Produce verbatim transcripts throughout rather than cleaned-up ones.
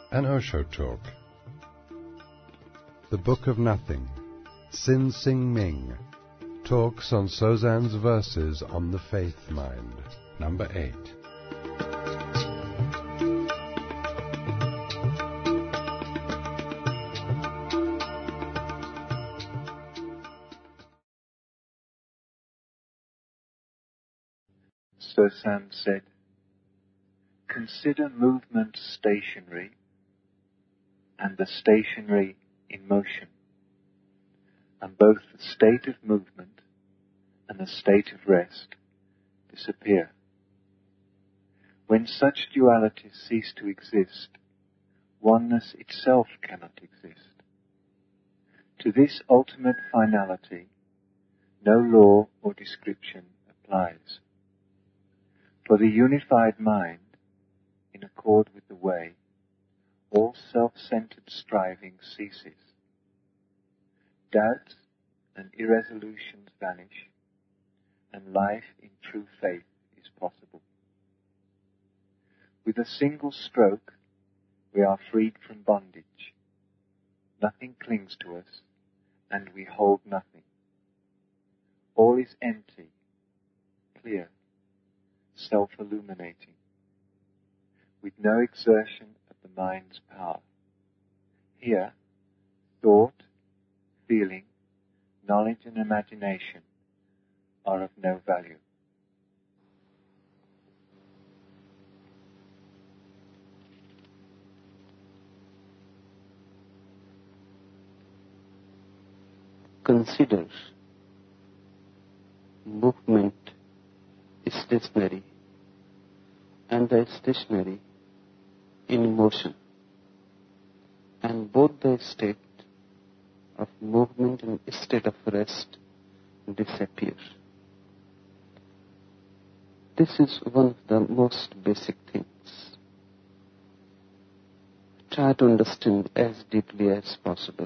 An Osho Talk. The Book of Nothing. Sin Sing Ming talks on Sozan's verses on the faith mind. Number eight. Sozan said, "Consider movement stationary and the stationary in motion, and both the state of movement and the state of rest disappear. When such dualities cease to exist, oneness itself cannot exist. To this ultimate finality, no law or description applies. For the unified mind, in accord with the way, all self-centered striving ceases. Doubts and irresolutions vanish, and life in true faith is possible. With a single stroke, we are freed from bondage. Nothing clings to us, and we hold nothing. All is empty, clear, self-illuminating, with no exertion of the mind's power. Here, thought, feeling, knowledge and imagination are of no value." Consider movement stationary and the stationary in motion, and both the state of movement and state of rest disappear. This is one of the most basic things. Try to understand as deeply as possible.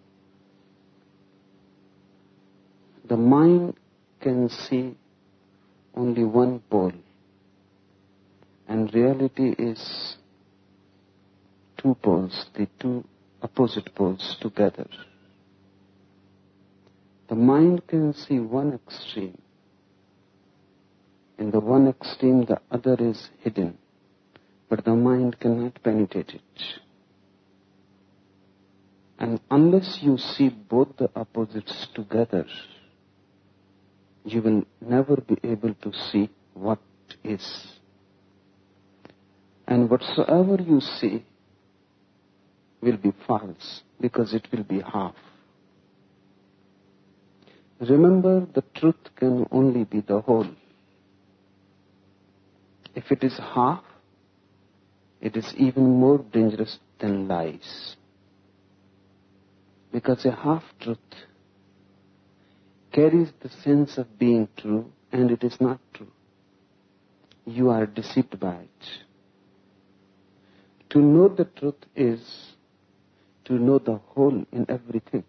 The mind can see only one pole, and reality is two poles, the two opposite poles together. The mind can see one extreme. In the one extreme, the other is hidden, but the mind cannot penetrate it. And unless you see both the opposites together, you will never be able to see what is. And whatsoever you see will be false, because it will be half. Remember, the truth can only be the whole. If it is half, it is even more dangerous than lies. Because a half-truth carries the sense of being true, and it is not true. You are deceived by it. To know the truth is to know the whole in everything.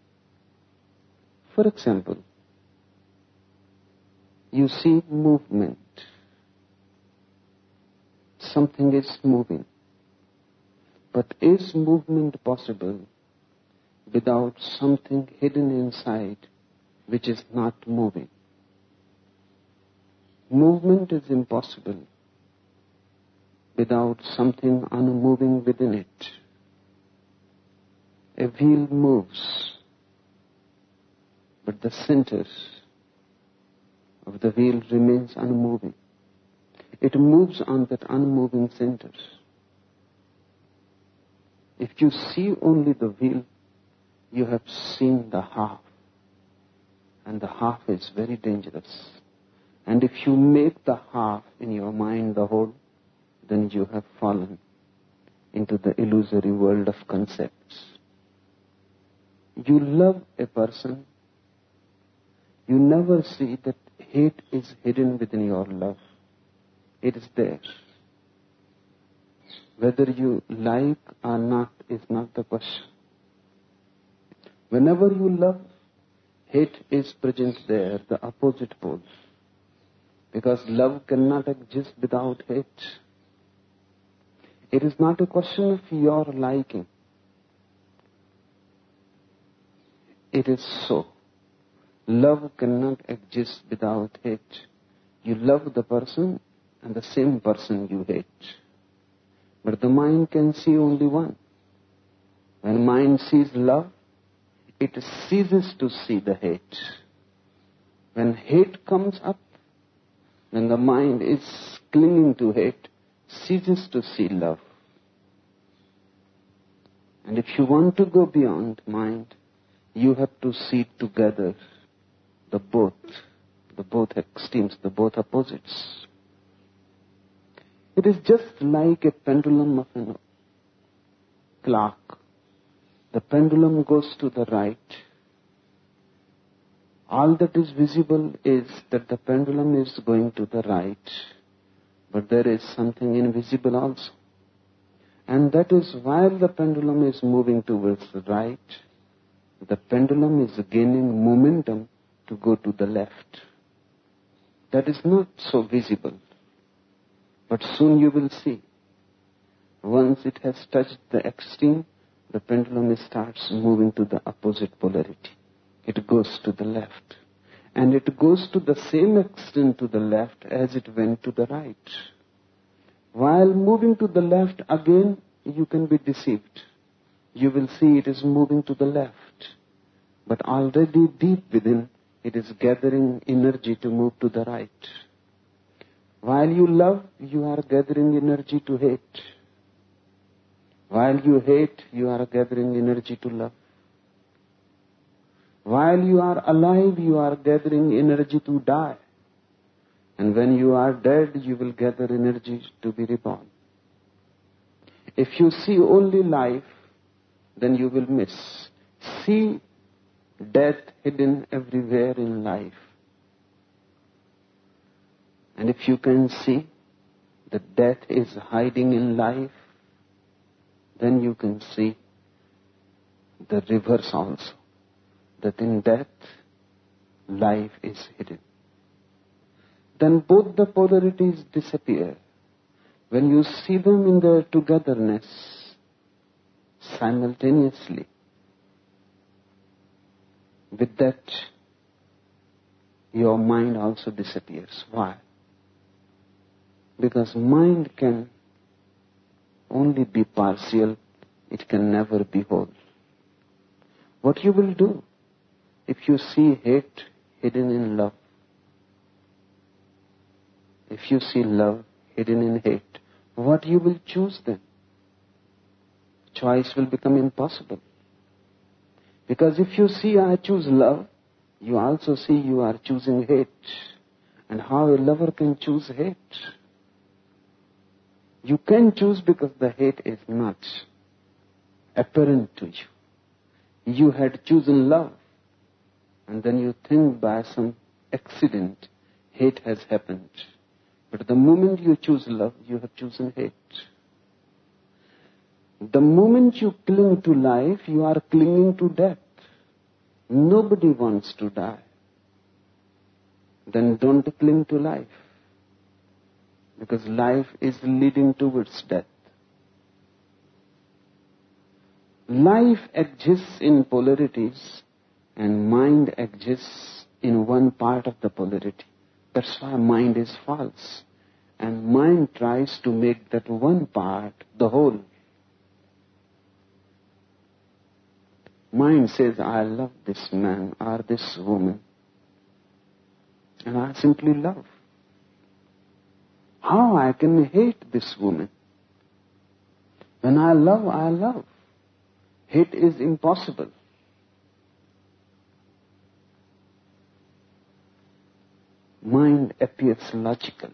For example, you see movement. Something is moving. But is movement possible without something hidden inside which is not moving? Movement is impossible without something unmoving within it. A wheel moves, but the center of the wheel remains unmoving. It moves on that unmoving center. If you see only the wheel, you have seen the half. And the half is very dangerous. And if you make the half in your mind the whole, then you have fallen into the illusory world of concepts. You love a person, you never see that hate is hidden within your love. It is there. Whether you like or not is not the question. Whenever you love, hate is present there, the opposite pole. Because love cannot exist without hate. It is not a question of your liking. It is so. Love cannot exist without hate. You love the person and the same person you hate. But the mind can see only one. When mind sees love, it ceases to see the hate. When hate comes up, when the mind is clinging to hate, ceases to see love. And if you want to go beyond mind, you have to see together the both, the both extremes, the both opposites. It is just like a pendulum of a clock. The pendulum goes to the right. All that is visible is that the pendulum is going to the right, but there is something invisible also. And that is while the pendulum is moving towards the right, the pendulum is gaining momentum to go to the left. That is not so visible, but soon you will see. Once it has touched the extreme, the pendulum starts moving to the opposite polarity. It goes to the left. And it goes to the same extent to the left as it went to the right. While moving to the left, again, you can be deceived. You will see it is moving to the left. But already deep within, it is gathering energy to move to the right. While you love, you are gathering energy to hate. While you hate, you are gathering energy to love. While you are alive, you are gathering energy to die. And when you are dead, you will gather energy to be reborn. If you see only life, then you will miss. See death hidden everywhere in life. And if you can see that death is hiding in life, then you can see the reverse also. That in death, life is hidden. Then both the polarities disappear. When you see them in their togetherness, simultaneously, with that, your mind also disappears. Why? Because mind can only be partial, it can never be whole. What you will do if you see hate hidden in love, if you see love hidden in hate, what you will choose then? Choice will become impossible. Because if you see I choose love, you also see you are choosing hate. And how a lover can choose hate? You can choose because the hate is not apparent to you. You had chosen love, and then you think by some accident hate has happened. But the moment you choose love, you have chosen hate. The moment you cling to life, you are clinging to death. Nobody wants to die. Then don't cling to life. Because life is leading towards death. Life exists in polarities and mind exists in one part of the polarity. That's why mind is false. And mind tries to make that one part the whole. Mind says, I love this man or this woman. And I simply love. How I can hate this woman? When I love, I love. Hate is impossible. Mind appears logical,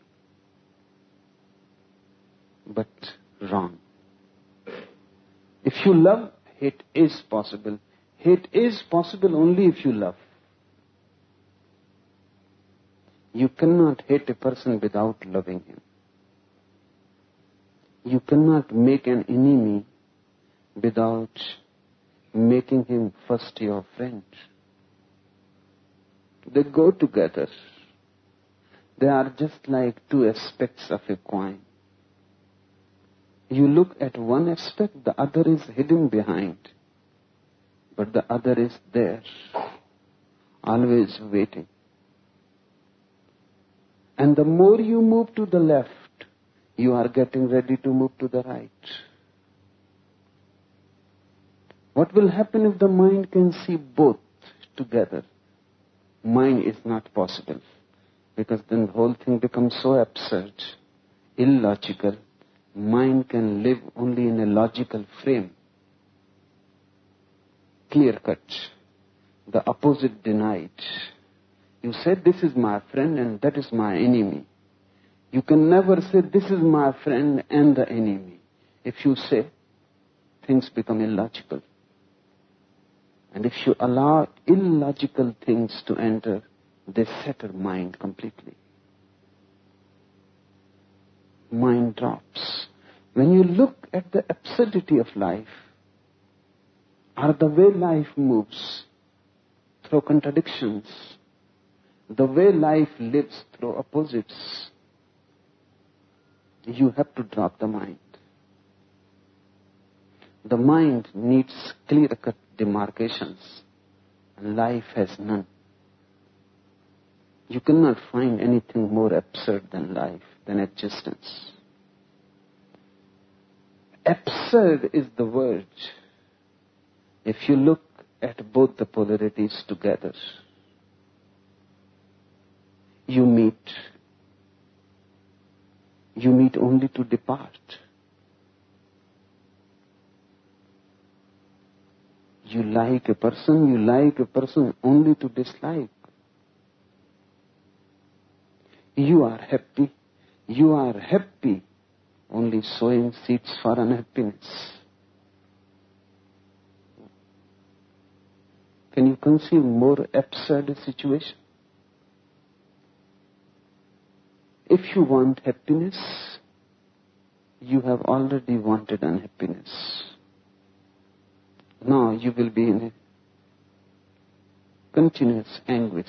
but wrong. If you love, hate is possible. Hate is possible only if you love. You cannot hate a person without loving him. You cannot make an enemy without making him first your friend. They go together. They are just like two aspects of a coin. You look at one aspect, the other is hidden behind. But the other is there, always waiting. And the more you move to the left, you are getting ready to move to the right. What will happen if the mind can see both together? Mind is not possible, because then the whole thing becomes so absurd, illogical. Mind can live only in a logical frame. Clear cut. The opposite denied. You said this is my friend and that is my enemy. You can never say this is my friend and the enemy. If you say, things become illogical. And if you allow illogical things to enter, they shatter mind completely. Mind drops. When you look at the absurdity of life, or the way life moves through contradictions, the way life lives through opposites, you have to drop the mind. The mind needs clear-cut demarcations, and life has none. You cannot find anything more absurd than life, than existence. Absurd is the word. If you look at both the polarities together, you meet. You meet only to depart. You like a person, you like a person only to dislike. You are happy, you are happy only sowing seeds for unhappiness. Can you conceive more absurd situation? If you want happiness, you have already wanted unhappiness. Now you will be in a continuous anguish.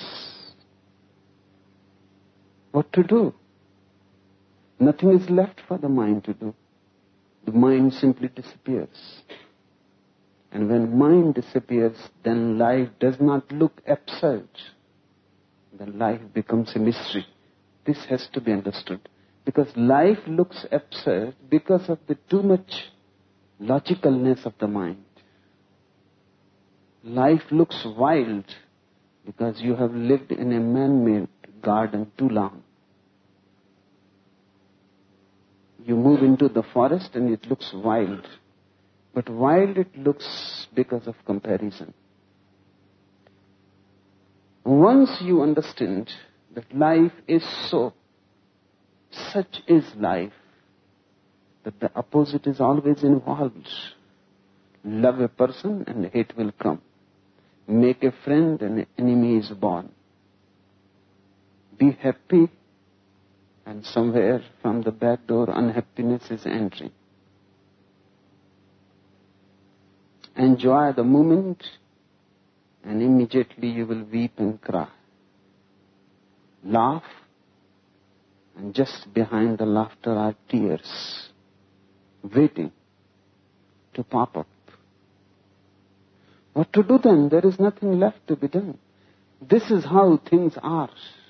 What to do? Nothing is left for the mind to do. The mind simply disappears. And when mind disappears, then life does not look absurd. Then life becomes a mystery. This has to be understood. Because life looks absurd because of the too much logicalness of the mind. Life looks wild because you have lived in a man-made garden too long. You move into the forest and it looks wild. But wild it looks because of comparison. Once you understand that life is so, such is life, that the opposite is always involved. Love a person and hate will come. Make a friend and an enemy is born. Be happy and somewhere from the back door unhappiness is entering. Enjoy the moment and immediately you will weep and cry. Laugh and just behind the laughter are tears waiting to pop up. What to do then? There is nothing left to be done. This is how things are.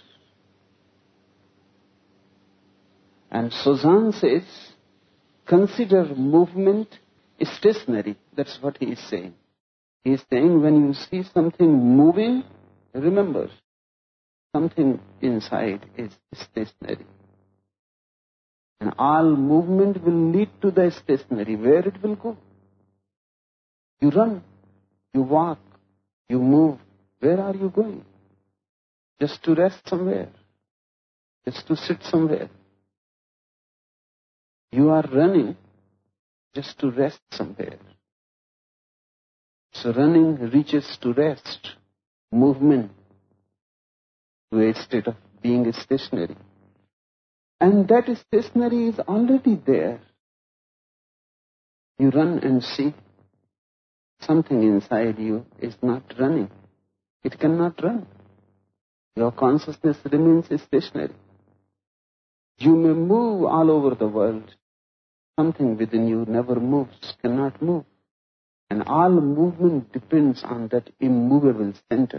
And Suzanne says, consider movement stationary. That's what he is saying. He is saying when you see something moving, remember, something inside is stationary. And all movement will lead to the stationary. Where it will go? You run, you walk, you move. Where are you going? Just to rest somewhere. Just to sit somewhere. You are running just to rest somewhere. So running reaches to rest, movement, to a state of being stationary. And that stationary is already there. You run and see something inside you is not running. It cannot run. Your consciousness remains stationary. You may move all over the world, something within you never moves, cannot move. And all movement depends on that immovable center.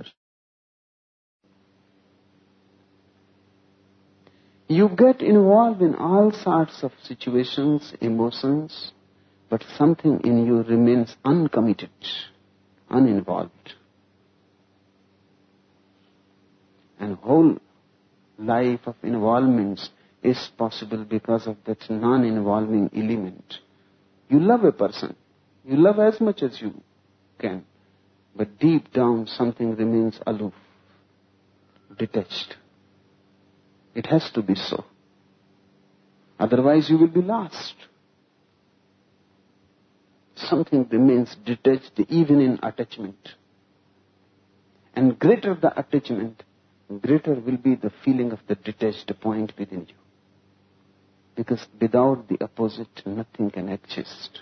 You get involved in all sorts of situations, emotions, but something in you remains uncommitted, uninvolved. And whole life of involvements is possible because of that non-involving element. You love a person. You love as much as you can. But deep down something remains aloof, detached. It has to be so. Otherwise you will be lost. Something remains detached even in attachment. And greater the attachment, greater will be the feeling of the detached point within you. Because without the opposite, nothing can exist.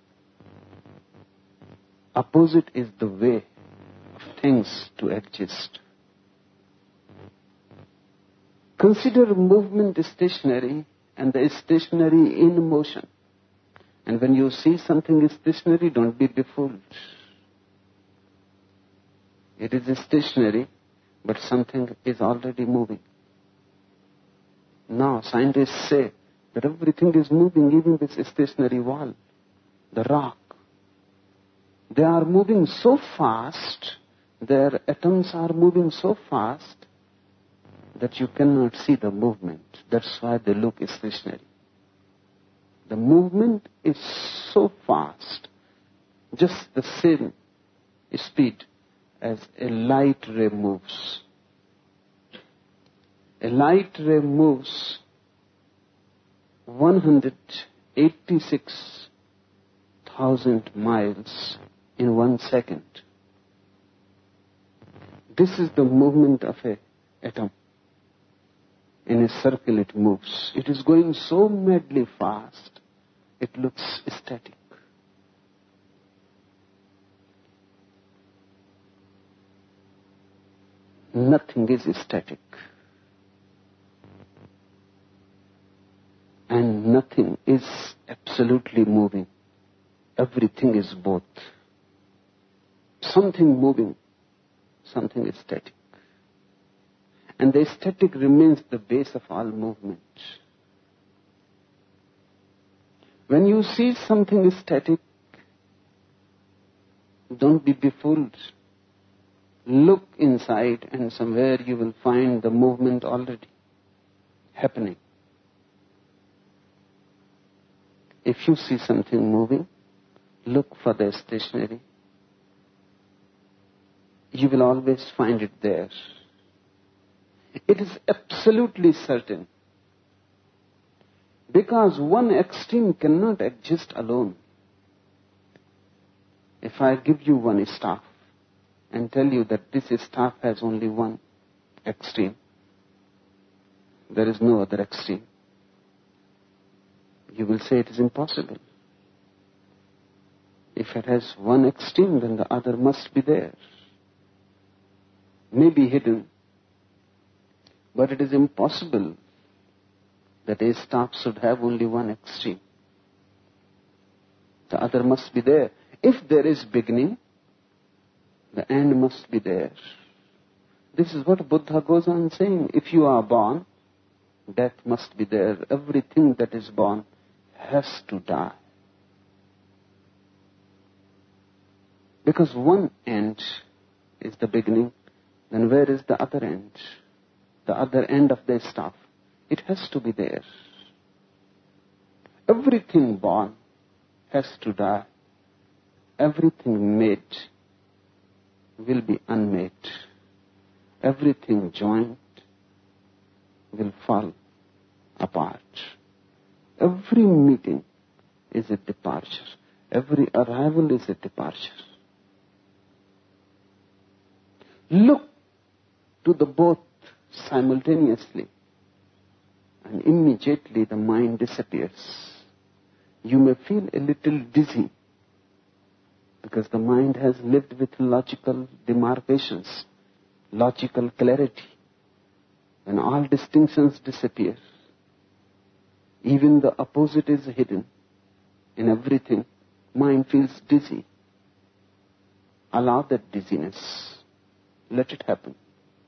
Opposite is the way of things to exist. Consider movement stationary and the stationary in motion. And when you see something is stationary, don't be befooled. It is stationary, but something is already moving. Now, scientists say that everything is moving, even this stationary wall, the rock. They are moving so fast, their atoms are moving so fast, that you cannot see the movement. That's why they look stationary. The movement is so fast, just the same speed as a light ray moves. A light ray moves one hundred eighty-six thousand miles in one second. This is the movement of an atom. In a circle it moves. It is going so madly fast, it looks static. Nothing is static. And nothing is absolutely moving. Everything is both. Something moving, something is static. And the static remains the base of all movement. When you see something static, don't be befooled. Look inside and somewhere you will find the movement already happening. If you see something moving, look for the stationary. You will always find it there. It is absolutely certain. Because one extreme cannot exist alone. If I give you one staff and tell you that this staff has only one extreme, there is no other extreme, you will say it is impossible. If it has one extreme, then the other must be there. Maybe hidden. But it is impossible that a staff should have only one extreme. The other must be there. If there is beginning, the end must be there. This is what Buddha goes on saying. If you are born, death must be there. Everything that is born has to die. Because one end is the beginning, then where is the other end? The other end of the staff. It has to be there. Everything born has to die. Everything made will be unmade. Everything joined will fall apart. Every meeting is a departure. Every arrival is a departure. Look to the both simultaneously, and immediately the mind disappears. You may feel a little dizzy because the mind has lived with logical demarcations, logical clarity. When all distinctions disappear, even the opposite is hidden, in everything, mind feels dizzy. Allow that dizziness. Let it happen.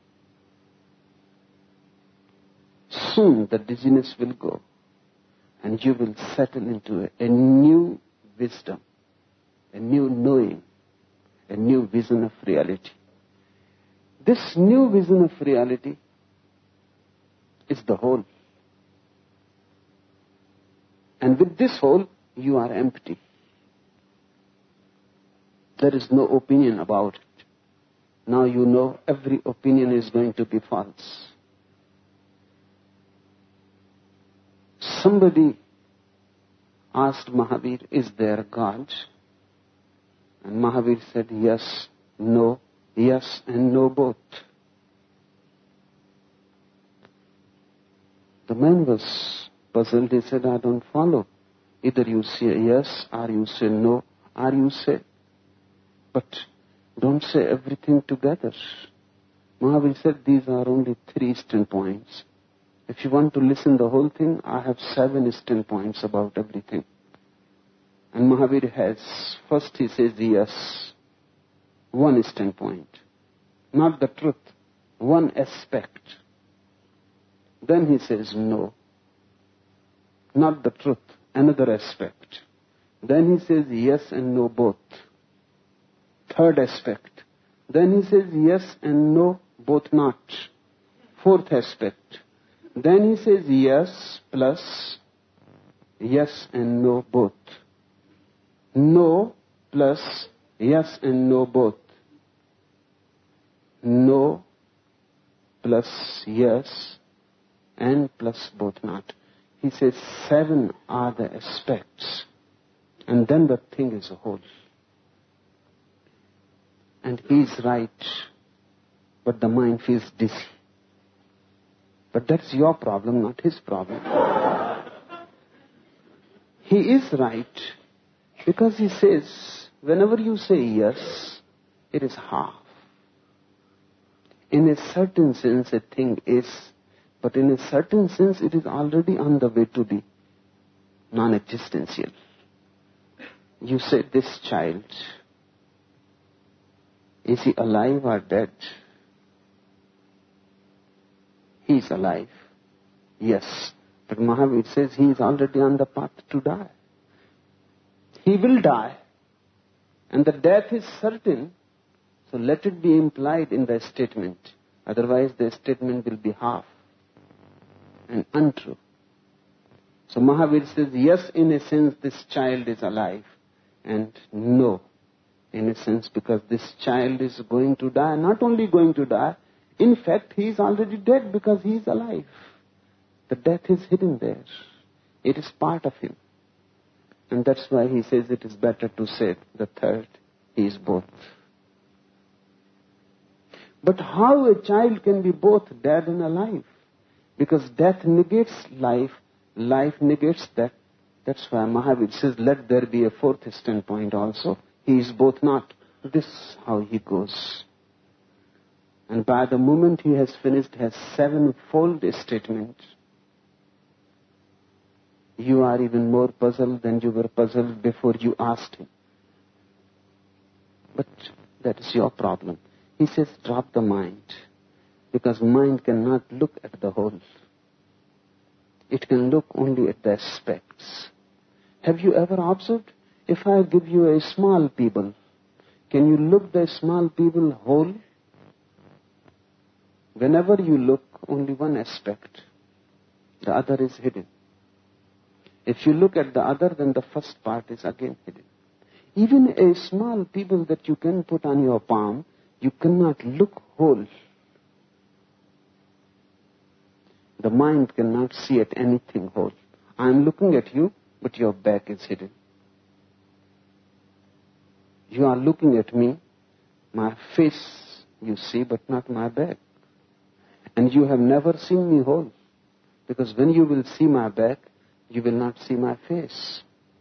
Soon the dizziness will go and you will settle into a, a new wisdom, a new knowing, a new vision of reality. This new vision of reality is the whole. And with this whole, you are empty. There is no opinion about it. Now you know every opinion is going to be false. Somebody asked Mahavir, is there a God? And Mahavir said, yes, no, yes and no both. The man was puzzled. He said, I don't follow. Either you say yes, or you say no, or you say. But don't say everything together. Mahavir said, these are only three standpoints. If you want to listen the whole thing, I have seven standpoints about everything. And Mahavir has, first he says yes, one standpoint. Not the truth, one aspect. Then he says no, not the truth, another aspect. Then he says yes and no both. Third aspect. Then he says yes and no, both not. Fourth aspect. Then he says yes plus yes and no both. No plus yes and no both. No plus yes and plus both not. He says seven are the aspects. And then the thing is a whole. And he's right, but the mind feels dizzy. But that's your problem, not his problem. He is right, because he says, whenever you say yes, it is half. In a certain sense, a thing is, but in a certain sense, it is already on the way to be non-existential. You say, this child, is he alive or dead? He is alive. Yes. But Mahavir says he is already on the path to die. He will die. And the death is certain. So let it be implied in the statement. Otherwise the statement will be half and untrue. So Mahavir says, yes, in a sense this child is alive. And no, in a sense, because this child is going to die. Not only going to die, in fact, he is already dead because he is alive. The death is hidden there. It is part of him. And that's why he says it is better to say the third, he is both. But how a child can be both dead and alive? Because death negates life, life negates death. That's why Mahavir says, let there be a fourth standpoint also. He is both not. This is how he goes. And by the moment he has finished his sevenfold statement, you are even more puzzled than you were puzzled before you asked him. But that is your problem. He says, drop the mind. Because mind cannot look at the whole. It can look only at the aspects. Have you ever observed? If I give you a small pebble, can you look the small pebble whole? Whenever you look, only one aspect. The other is hidden. If you look at the other, then the first part is again hidden. Even a small pebble that you can put on your palm, you cannot look whole. The mind cannot see at anything whole. I am looking at you, but your back is hidden. You are looking at me, my face you see, but not my back. And you have never seen me whole. Because when you will see my back, you will not see my face.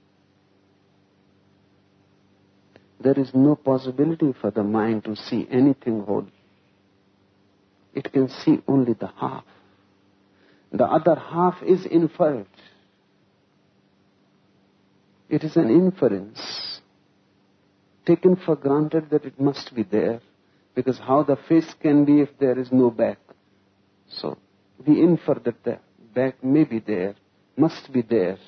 There is no possibility for the mind to see anything whole. It can see only the half. The other half is inferred. It is an inference, taken for granted that it must be there, because how the face can be if there is no back? So we infer that the back may be there, must be there.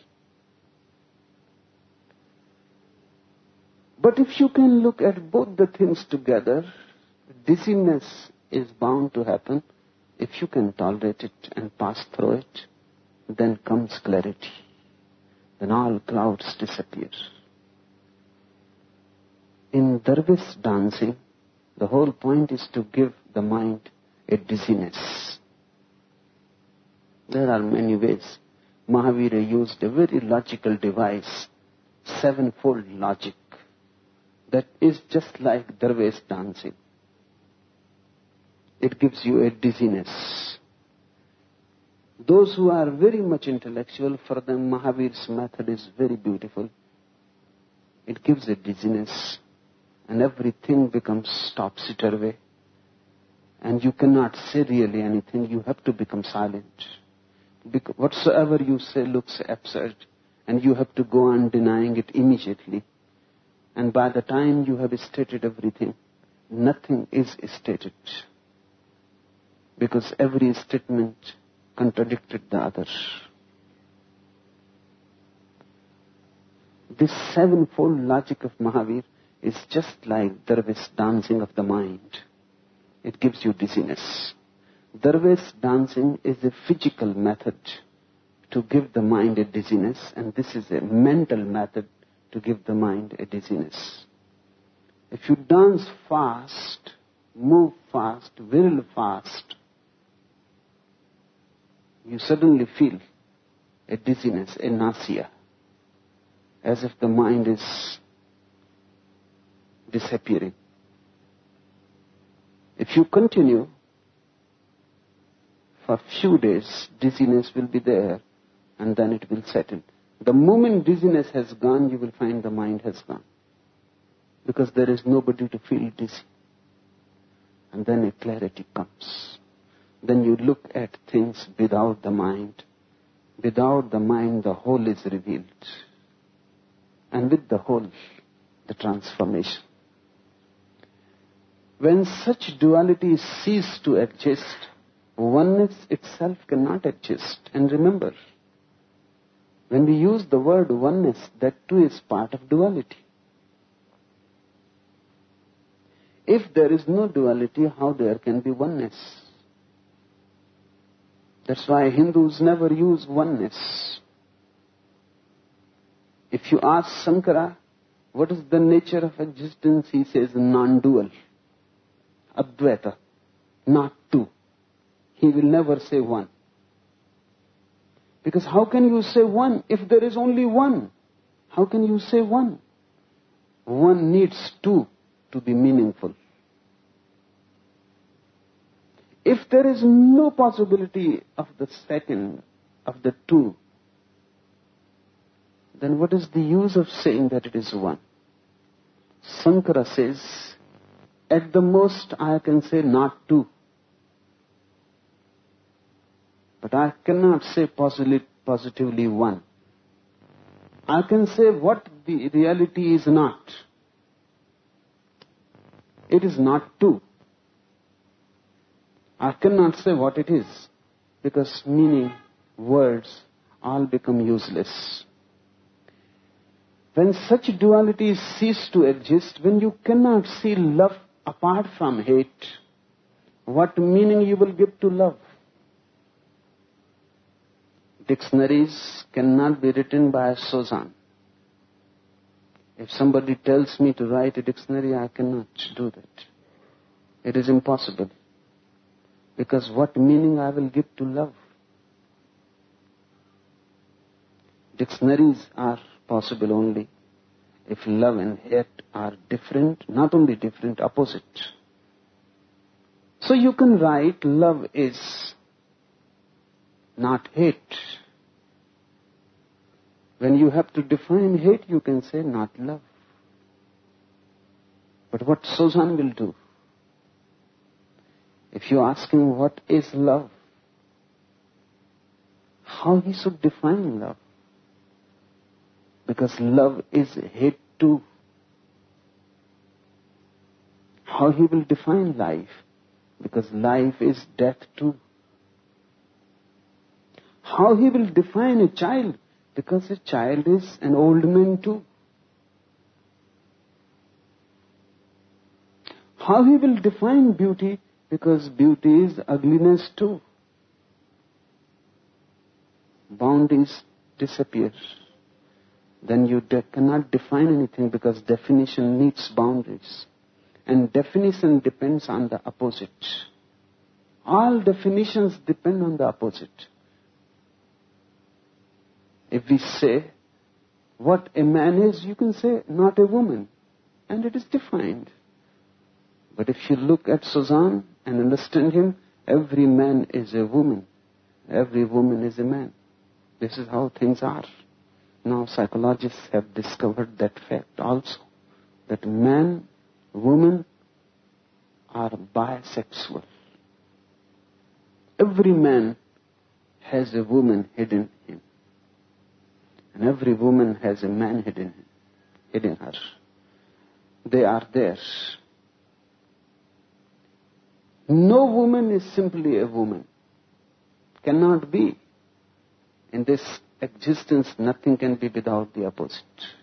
But if you can look at both the things together, dizziness is bound to happen. If you can tolerate it and pass through it, then comes clarity. Then all clouds disappear. In dervish dancing, the whole point is to give the mind a dizziness. There are many ways. Mahavira used a very logical device, sevenfold logic, that is just like dervish dancing. It gives you a dizziness. Those who are very much intellectual, for them Mahavir's method is very beautiful. It gives a dizziness, and everything becomes topsy-turvy. And you cannot say really anything, you have to become silent. Because whatsoever you say looks absurd, and you have to go on denying it immediately. And by the time you have stated everything, nothing is stated. Because every statement contradicted the other. This sevenfold logic of Mahavir is just like dervish dancing of the mind. It gives you dizziness. Dervish dancing is a physical method to give the mind a dizziness, and this is a mental method to give the mind a dizziness. If you dance fast, move fast, very fast, you suddenly feel a dizziness, a nausea, as if the mind is disappearing. If you continue for a few days, dizziness will be there, and then it will settle. The moment dizziness has gone, you will find the mind has gone. Because there is nobody to feel dizzy. And then a clarity comes. Then you look at things without the mind. Without the mind, the whole is revealed. And with the whole, the transformation. When such dualities cease to exist, oneness itself cannot exist. And remember, when we use the word oneness, that too is part of duality. If there is no duality, how there can be oneness? That's why Hindus never use oneness. If you ask Sankara, what is the nature of existence? He says non-dual. Advaita. Not two. He will never say one. Because how can you say one if there is only one? How can you say one? One needs two to be meaningful. If there is no possibility of the second, of the two, then what is the use of saying that it is one? Sankara says, at the most I can say not two. But I cannot say positively, positively one. I can say what the reality is not. It is not two. I cannot say what it is, because meaning, words, all become useless. When such dualities cease to exist, when you cannot see love apart from hate, what meaning you will give to love? Dictionaries cannot be written by a Sozan. If somebody tells me to write a dictionary, I cannot do that. It is impossible. Because what meaning I will give to love? Dictionaries are possible only if love and hate are different, not only different, opposite. So you can write love is not hate. When you have to define hate, you can say not love. But what Sozan will do? If you ask him what is love, how he should define love? Because love is hate too. How he will define life? Because life is death too. How he will define a child? Because a child is an old man too. How he will define beauty? Because beauty is ugliness too. Boundaries disappear. Then you de- cannot define anything because definition needs boundaries. And definition depends on the opposite. All definitions depend on the opposite. If we say what a man is, you can say not a woman. And it is defined. But if you look at Suzanne and understand him, every man is a woman. Every woman is a man. This is how things are. Now psychologists have discovered that fact also. That man, woman are bisexual. Every man has a woman hidden in him. And every woman has a man hidden, hidden her. They are there. No woman is simply a woman. Cannot be. In this existence, nothing can be without the opposite.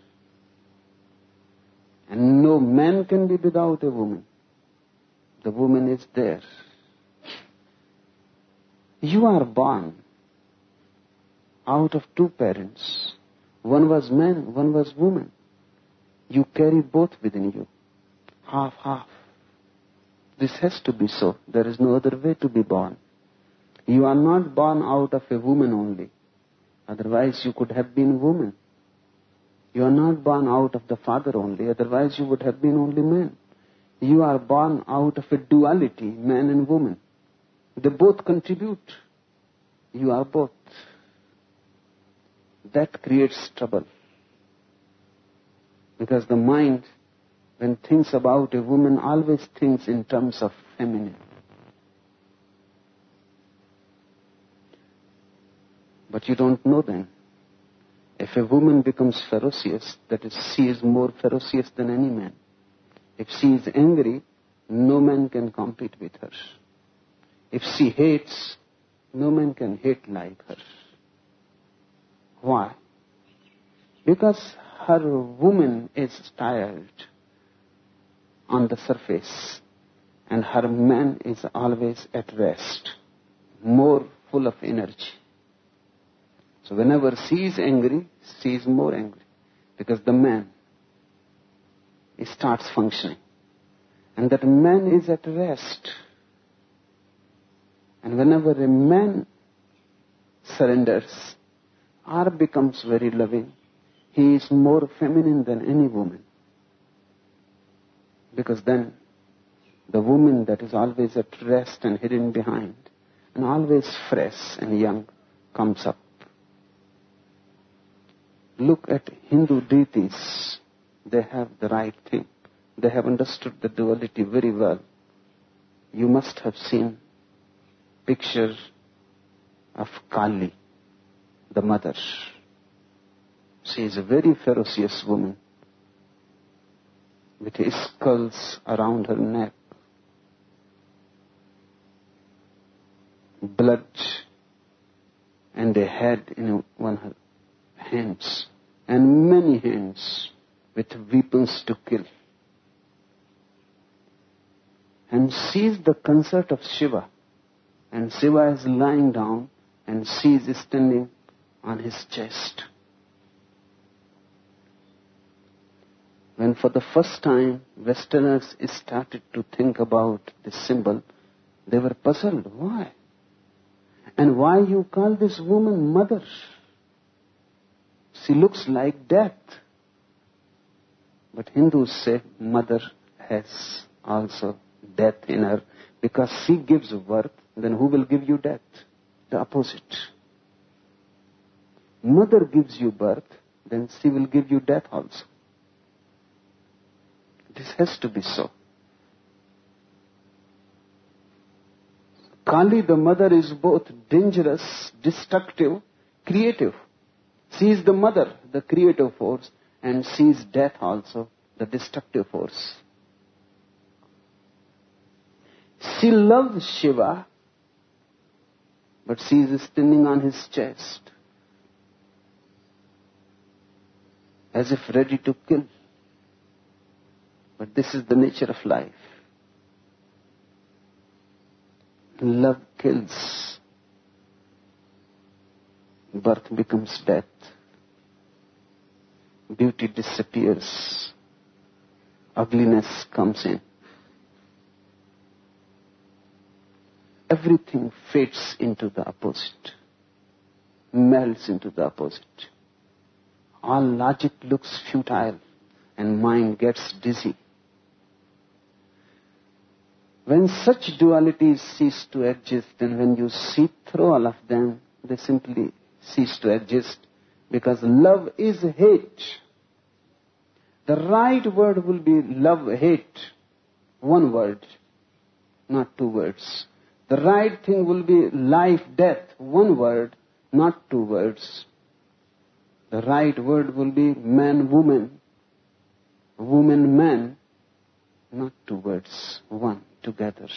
And no man can be without a woman. The woman is there. You are born out of two parents. One was man, one was woman. You carry both within you. Half, half. This has to be so. There is no other way to be born. You are not born out of a woman only. Otherwise you could have been woman. You are not born out of the father only. Otherwise you would have been only man. You are born out of a duality, man and woman. They both contribute. You are both. That creates trouble. Because the mind, when thinks about a woman, always thinks in terms of feminine. But you don't know then. If a woman becomes ferocious, that is, she is more ferocious than any man. If she is angry, no man can compete with her. If she hates, no man can hate like her. Why? Because her woman is tired on the surface and her man is always at rest, more full of energy. So whenever she is angry, she is more angry because the man starts functioning. And that man is at rest. And whenever a man surrenders or becomes very loving, he is more feminine than any woman. Because then the woman that is always at rest and hidden behind and always fresh and young comes up. Look at Hindu deities. They have the right thing. They have understood the duality very well. You must have seen pictures of Kali, the mother. She is a very ferocious woman with skulls around her neck, blood, and a head in one of her hands, and many hands with weapons to kill. And sees the concert of Shiva. And Shiva is lying down and she is standing on his chest. When for the first time Westerners started to think about this symbol, they were puzzled. Why? And why you call this woman mother? She looks like death. But Hindus say mother has also death in her, because she gives birth, then who will give you death? The opposite. Mother gives you birth, then she will give you death also. This has to be so. Kali, the mother, is both dangerous, destructive, creative. She is the mother, the creative force, and she is death also, the destructive force. She loves Shiva, but she is standing on his chest, as if ready to kill. But this is the nature of life. Love kills. Birth becomes death. Beauty disappears. Ugliness comes in. Everything fades into the opposite, melts into the opposite. All logic looks futile and mind gets dizzy. When such dualities cease to exist, and when you see through all of them, they simply cease to exist, because love is hate. The right word will be love-hate. One word, not two words. The right thing will be life-death. One word, not two words. The right word will be man-woman, woman-man, not two words, one, together.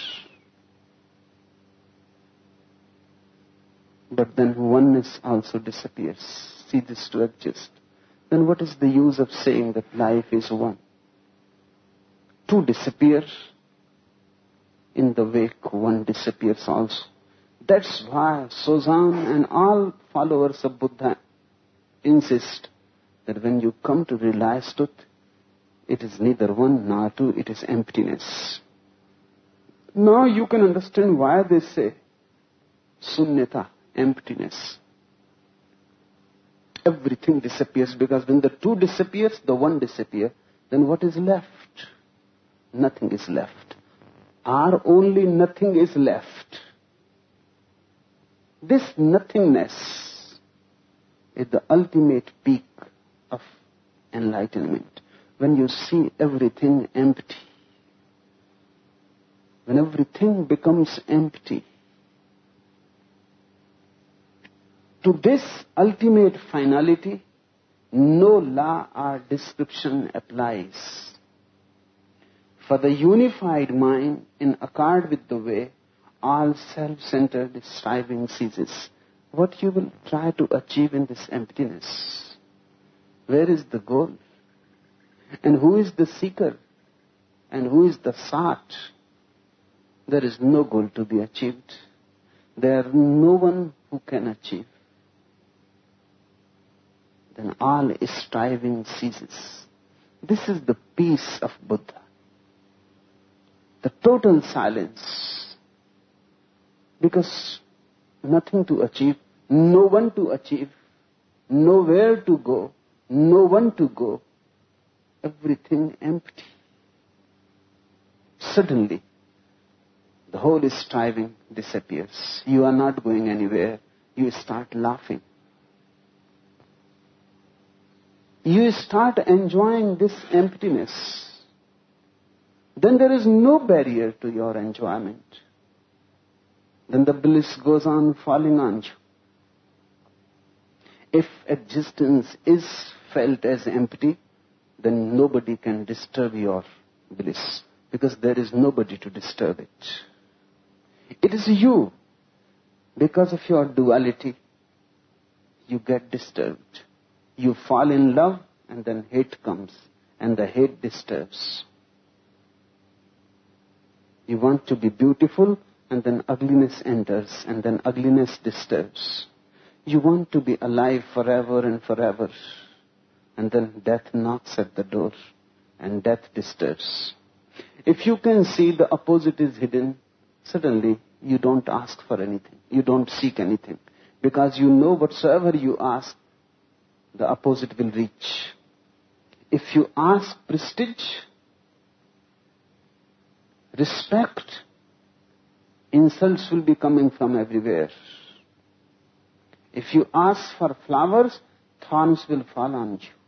But then oneness also disappears. See this to exist. Then what is the use of saying that life is one? Two disappear. In the wake, one disappears also. That's why Sozan and all followers of Buddha insist that when you come to realize truth, it is neither one nor two, it is emptiness. Now you can understand why they say sunyata, emptiness. Everything disappears, because when the two disappears, the one disappears, then what is left? Nothing is left. Or only nothing is left. This nothingness is the ultimate peak of enlightenment. When you see everything empty, when everything becomes empty, to this ultimate finality, no law or description applies. For the unified mind, in accord with the way, all self-centered striving ceases. What you will try to achieve in this emptiness? Where is the goal? And who is the seeker? And who is the sought? There is no goal to be achieved. There is no one who can achieve. Then all striving ceases. This is the peace of Buddha. The total silence. Because nothing to achieve, no one to achieve, nowhere to go, no one to go, everything empty. Suddenly, the whole striving disappears. You are not going anywhere. You start laughing. You start enjoying this emptiness. Then there is no barrier to your enjoyment. Then the bliss goes on falling on you. If existence is felt as empty, then nobody can disturb your bliss, because there is nobody to disturb it. It is you, because of your duality, you get disturbed. You fall in love, and then hate comes, and the hate disturbs. You want to be beautiful, and then ugliness enters, and then ugliness disturbs. You want to be alive forever and forever, and then death knocks at the door, and death disturbs. If you can see the opposite is hidden, suddenly you don't ask for anything. You don't seek anything, because you know whatsoever you ask, the opposite will reach. If you ask prestige, respect, insults will be coming from everywhere. If you ask for flowers, thorns will fall on you.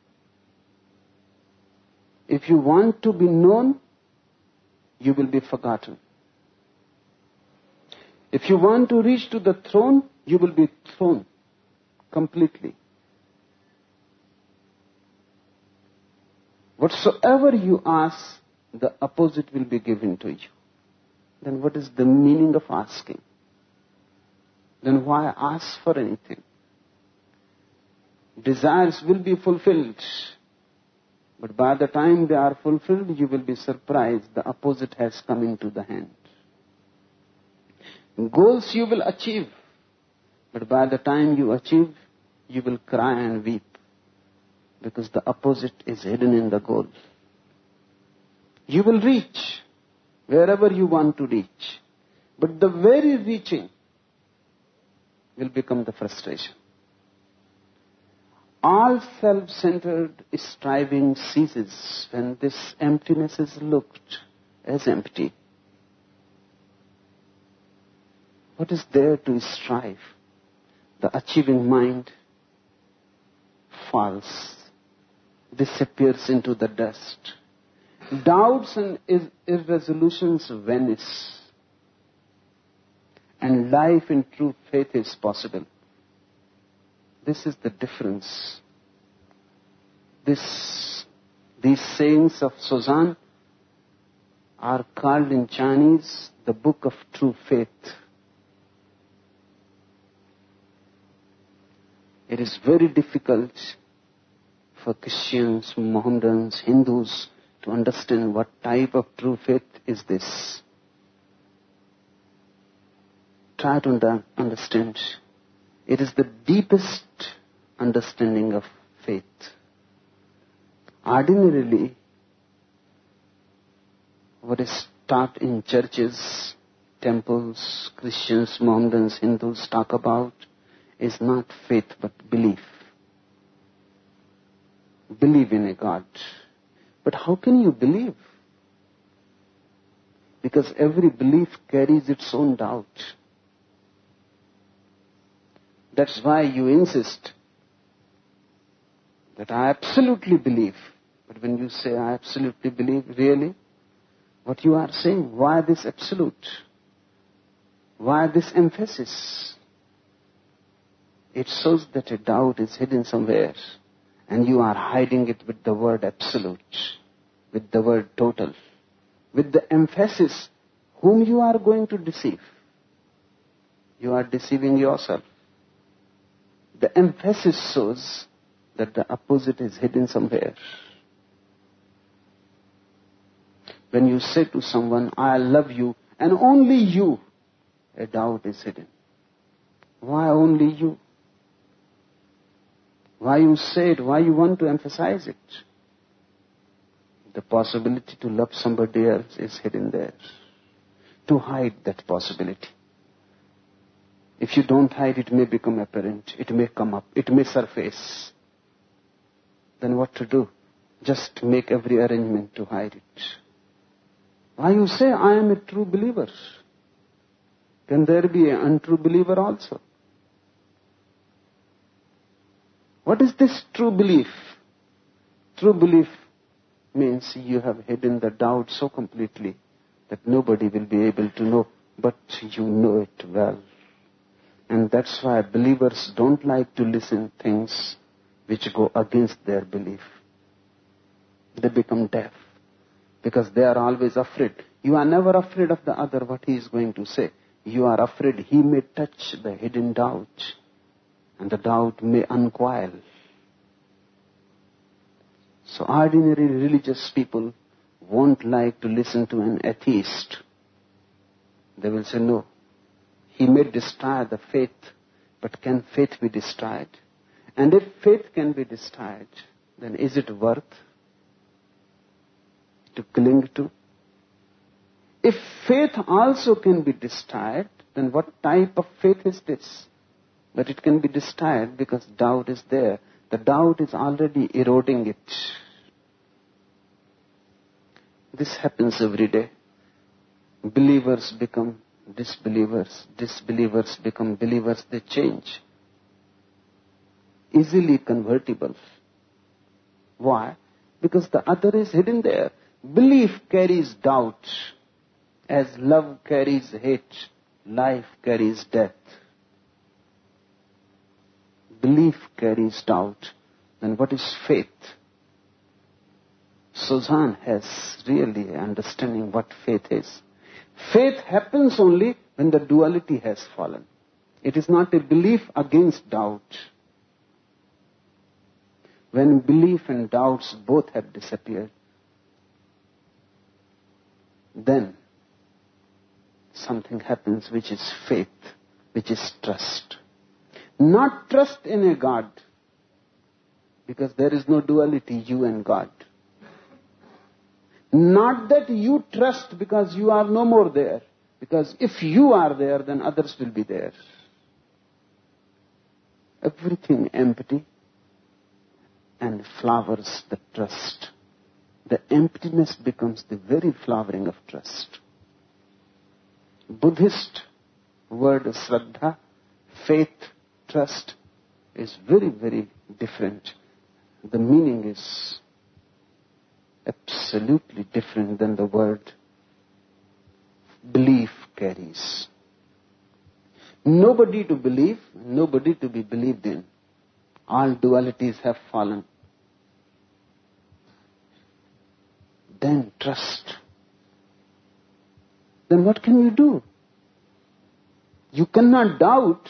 If you want to be known, you will be forgotten. If you want to reach to the throne, you will be thrown completely. Whatsoever you ask, the opposite will be given to you. Then what is the meaning of asking? Then why ask for anything? Desires will be fulfilled. But by the time they are fulfilled, you will be surprised the opposite has come into the hand. Goals you will achieve. But by the time you achieve, you will cry and weep. Because the opposite is hidden in the goal. You will reach wherever you want to reach. But the very reaching will become the frustration. All self-centered striving ceases when this emptiness is looked as empty. What is there to strive? The achieving mind falls, disappears into the dust. Doubts and irresolutions vanish. And life in true faith is possible. This is the difference. This, these sayings of Suzanne are called in Chinese the Book of True Faith. It is very difficult for Christians, Mohammedans, Hindus to understand what type of true faith is this. Try to understand. It is the deepest understanding of faith. Ordinarily, what is taught in churches, temples, Christians, Mohammedans, Hindus talk about is not faith but belief. Believe in a God. But how can you believe? Because every belief carries its own doubt. That's why you insist that I absolutely believe. But when you say I absolutely believe, really, what you are saying, why this absolute? Why this emphasis? It shows that a doubt is hidden somewhere, and you are hiding it with the word absolute, with the word total, with the emphasis whom you are going to deceive. You are deceiving yourself. The emphasis shows that the opposite is hidden somewhere. When you say to someone, I love you, and only you, a doubt is hidden. Why only you? Why you say it? Why you want to emphasize it? The possibility to love somebody else is hidden there. To hide that possibility. If you don't hide, it may become apparent. It may come up. It may surface. Then what to do? Just make every arrangement to hide it. Why you say, I am a true believer? Can there be an untrue believer also? What is this true belief? True belief means you have hidden the doubt so completely that nobody will be able to know, but you know it well. And that's why believers don't like to listen things which go against their belief. They become deaf because they are always afraid. You are never afraid of the other, what he is going to say. You are afraid he may touch the hidden doubt, and the doubt may uncoil. So ordinary religious people won't like to listen to an atheist. They will say, no, he may destroy the faith, but can faith be destroyed? And if faith can be destroyed, then is it worth to cling to? If faith also can be destroyed, then what type of faith is this? But it can be destroyed because doubt is there. The doubt is already eroding it. This happens every day. Believers become disbelievers. Disbelievers become believers. They change. Easily convertible. Why? Because the other is hidden there. Belief carries doubt. As love carries hate, life carries death. Belief carries doubt. Then what is faith? Suzanne has really an understanding what faith is. Faith happens only when the duality has fallen. It is not a belief against doubt. When belief and doubts both have disappeared, then something happens which is faith, which is trust. Not trust in a God, because there is no duality, you and God. Not that you trust because you are no more there, because if you are there, then others will be there. Everything empty and flowers the trust. The emptiness becomes the very flowering of trust. Buddhist word Shraddha, faith, trust is very, very different. The meaning is absolutely different than the word belief carries. Nobody to believe, nobody to be believed in. All dualities have fallen. Then trust. Then what can you do? You cannot doubt.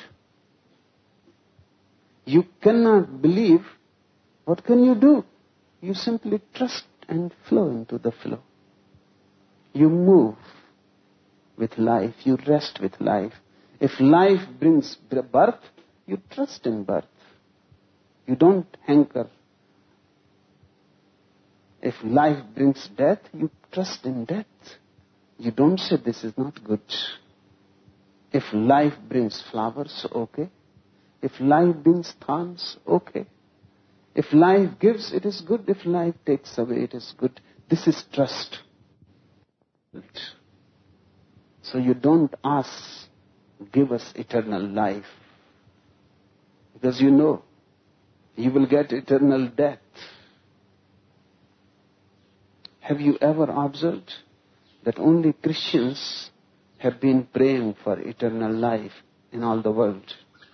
You cannot believe. What can you do? You simply trust and flow into the flow. You move with life. You rest with life. If life brings birth, you trust in birth. You don't hanker. If life brings death, you trust in death. You don't say this is not good. If life brings flowers, okay. If life brings thorns, okay. If life gives, it is good. If life takes away, it is good. This is trust. So you don't ask, give us eternal life. Because you know, you will get eternal death. Have you ever observed that only Christians have been praying for eternal life in all the world?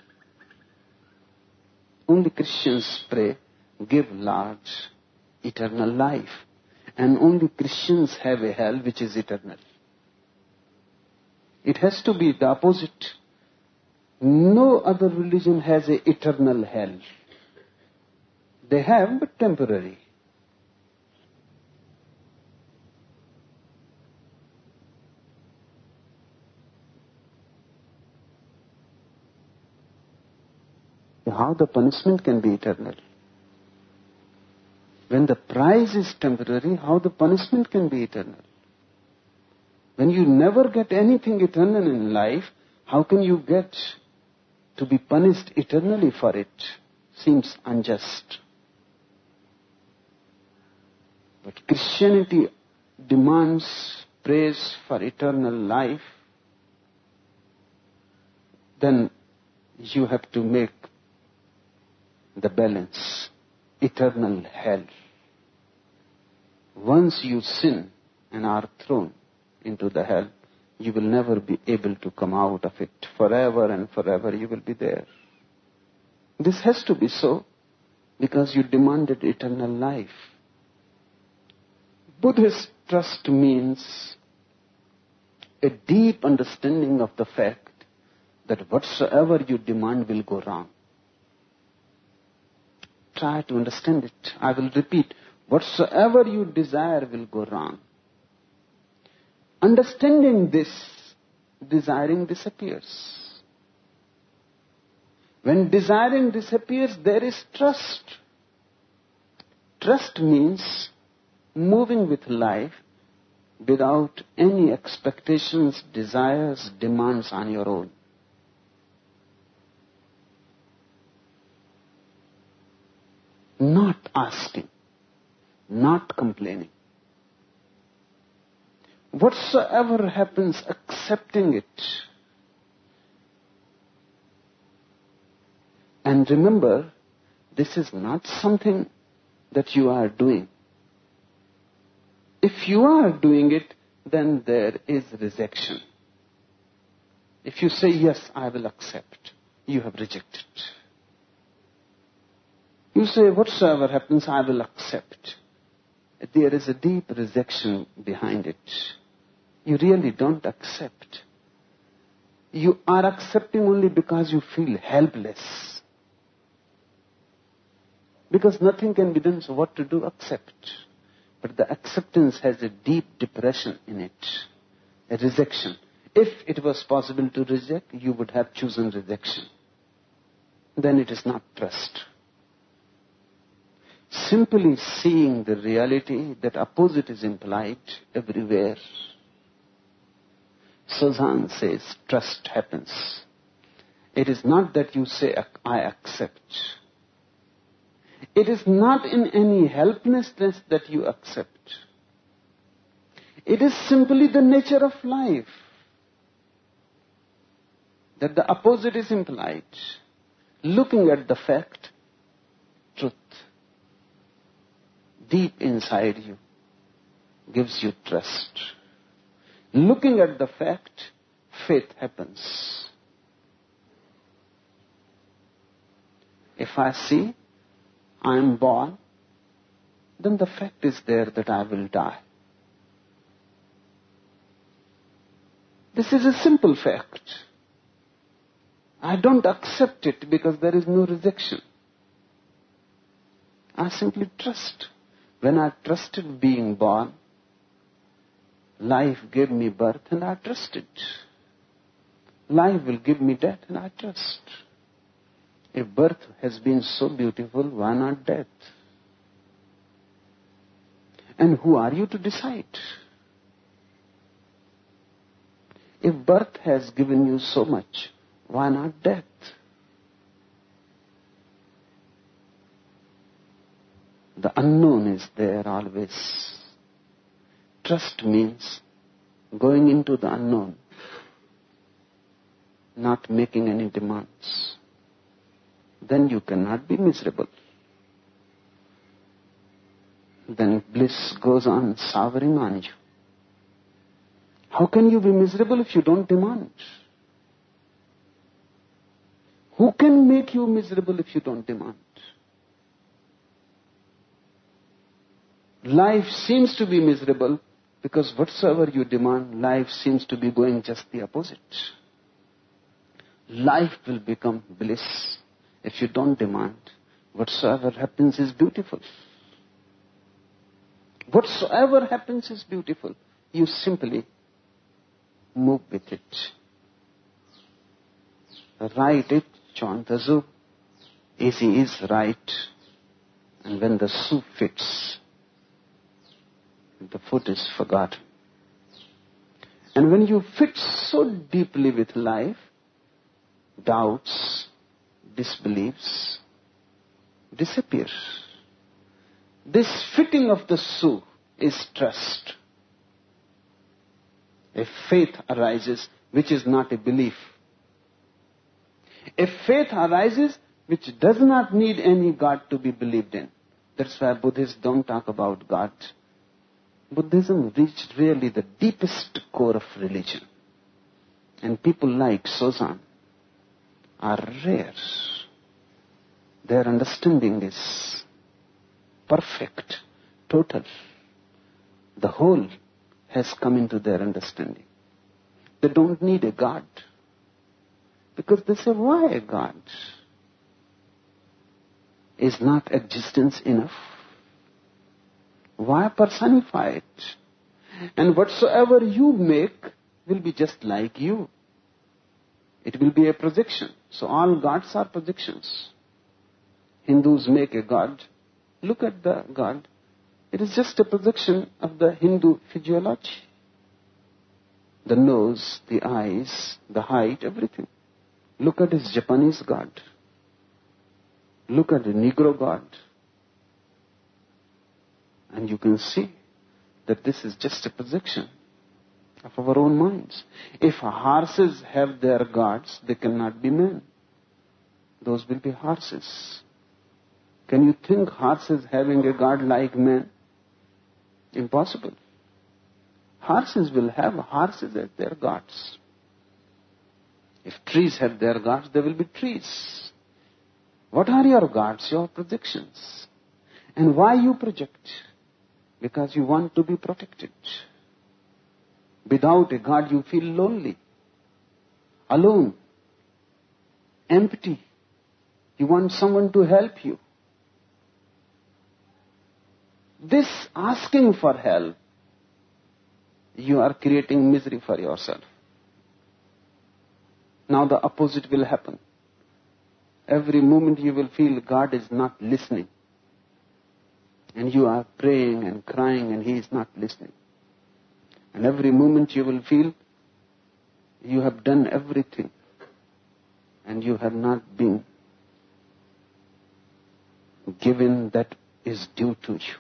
Only Christians pray, give Lord eternal life. And only Christians have a hell which is eternal. It has to be the opposite. No other religion has an eternal hell. They have, but temporary. How the punishment can be eternal? When the prize is temporary, how the punishment can be eternal? When you never get anything eternal in life, how can you get to be punished eternally for it? Seems unjust. But Christianity demands praise for eternal life. Then you have to make the balance, eternal hell. Once you sin and are thrown into the hell, you will never be able to come out of it. Forever and forever you will be there. This has to be so because you demanded eternal life. Buddhist trust means a deep understanding of the fact that whatsoever you demand will go wrong. Try to understand it. I will repeat. Whatsoever you desire will go wrong. Understanding this, desiring disappears. When desiring disappears, there is trust. Trust means moving with life without any expectations, desires, demands on your own. Not asking, not complaining. Whatsoever happens, accepting it. And remember, this is not something that you are doing. If you are doing it, then there is rejection. If you say, yes, I will accept, you have rejected. You say, whatsoever happens, I will accept. there is a deep rejection behind it. You really don't accept. You are accepting only because you feel helpless. Because nothing can be done, so what to do? Accept. But the acceptance has a deep depression in it, a rejection. If it was possible to reject, you would have chosen rejection. Then it is not trust. Simply seeing the reality that opposite is implied everywhere. Suzanne says, trust happens. It is not that you say, I accept. It is not in any helplessness that you accept. It is simply the nature of life that the opposite is implied. Looking at the fact, truth, deep inside you, gives you trust. Looking at the fact, faith happens. If I see I am born, then the fact is there that I will die. This is a simple fact. I don't accept it because there is no rejection. I simply trust. When I trusted being born, life gave me birth and I trusted. Life will give me death and I trust. If birth has been so beautiful, why not death? And who are you to decide? If birth has given you so much, why not death? The unknown is there always. Trust means going into the unknown, not making any demands. Then you cannot be miserable. Then bliss goes on showering on you. How can you be miserable if you don't demand? Who can make you miserable if you don't demand? Life seems to be miserable because whatsoever you demand, life seems to be going just the opposite. Life will become bliss if you don't demand. Whatsoever happens is beautiful. Whatsoever happens is beautiful. You simply move with it. Write it, John the Zoo. Easy is right. And when the shoe fits, the foot is forgotten. And when you fit so deeply with life, doubts, disbeliefs disappear. This fitting of the shoe is trust. A faith arises which is not a belief. A faith arises which does not need any God to be believed in. That's why Buddhists don't talk about God. Buddhism reached really the deepest core of religion. And people like Suzanne are rare. Their understanding is perfect, total. The whole has come into their understanding. They don't need a God. Because they say, why a God? Is not existence enough? Why personify it? And whatsoever you make will be just like you. It will be a projection. So all gods are projections. Hindus make a god. Look at the god. It is just a projection of the Hindu physiology. The nose, the eyes, the height, everything. Look at his Japanese god. Look at the Negro god. And you can see that this is just a projection of our own minds. If horses have their gods, they cannot be men. Those will be horses. Can you think horses having a god like men? Impossible. Horses will have horses as their gods. If trees have their gods, they will be trees. What are your gods? Your projections. And why you project? because you want to be protected. Without a God, you feel lonely, alone, empty. You want someone to help you. This asking for help, you are creating misery for yourself. Now the opposite will happen. Every moment you will feel God is not listening. And you are praying and crying and He is not listening. And every moment you will feel you have done everything and you have not been given that is due to you.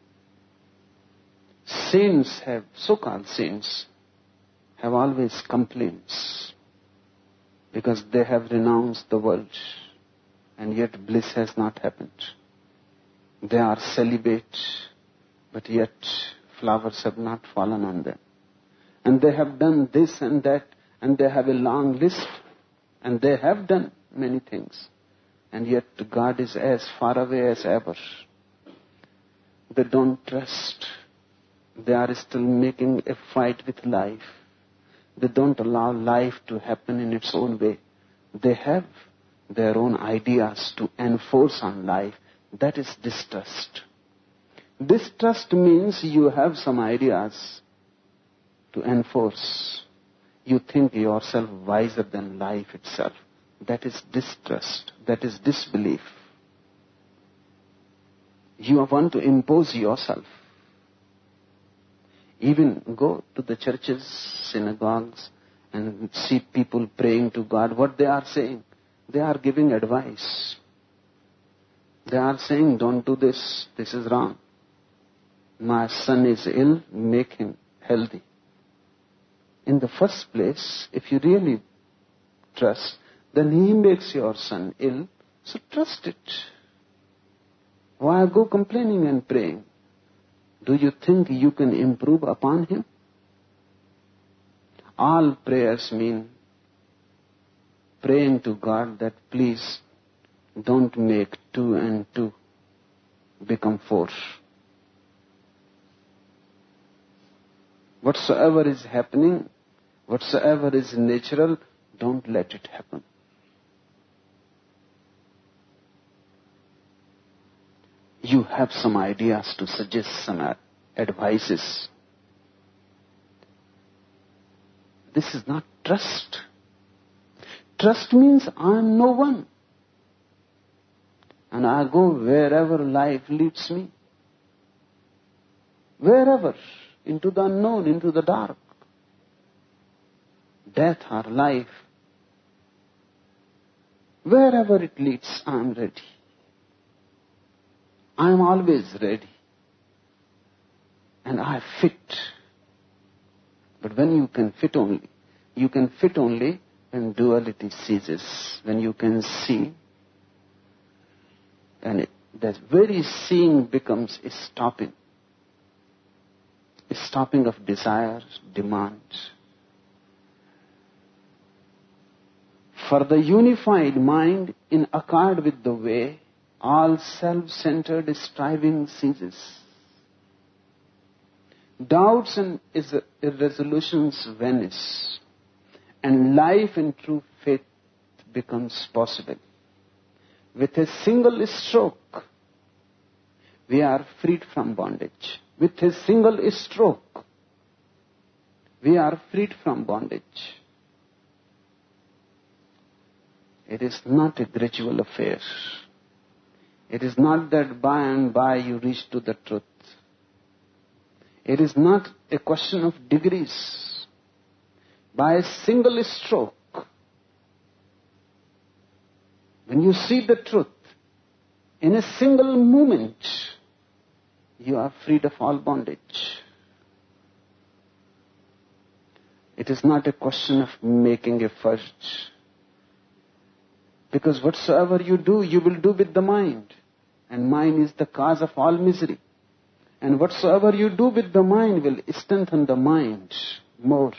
Saints have, so-called saints, have always complaints because they have renounced the world and yet bliss has not happened. They are celibate, but yet flowers have not fallen on them. And they have done this and that, and they have a long list, and they have done many things. And yet God is as far away as ever. They don't trust. They are still making a fight with life. They don't allow life to happen in its own way. They have their own ideas to enforce on life. That is distrust. Distrust means you have some ideas to enforce. You think yourself wiser than life itself. That is distrust. That is disbelief. You want to impose yourself. Even go to the churches, synagogues, and see people praying to God. What they are saying? They are giving advice. They are saying, don't do this. This is wrong. My son is ill. Make him healthy. In the first place, if you really trust, then He makes your son ill. So trust it. Why go complaining and praying? Do you think you can improve upon him? All prayers mean praying to God that please don't make two and two become four. Whatsoever is happening, whatsoever is natural, don't let it happen. You have some ideas to suggest, some advices. This is not trust. Trust means I am no one. And I go wherever life leads me. Wherever. Into the unknown, into the dark. Death or life. Wherever it leads, I am ready. I am always ready. And I fit. But when you can fit only, you can fit only when duality ceases. When you can see, and it, that very seeing becomes a stopping. A stopping of desire, demand. For the unified mind, in accord with the way, all self-centered striving ceases. Doubts and irresolutions vanish, and life in true faith becomes possible. With a single stroke, we are freed from bondage. With a single stroke, we are freed from bondage. It is not a gradual affair. It is not that by and by you reach to the truth. It is not a question of degrees. By a single stroke, when you see the truth, in a single moment, you are freed of all bondage. It is not a question of making effort. Because whatsoever you do, you will do with the mind. And mind is the cause of all misery. And whatsoever you do with the mind will strengthen the mind more.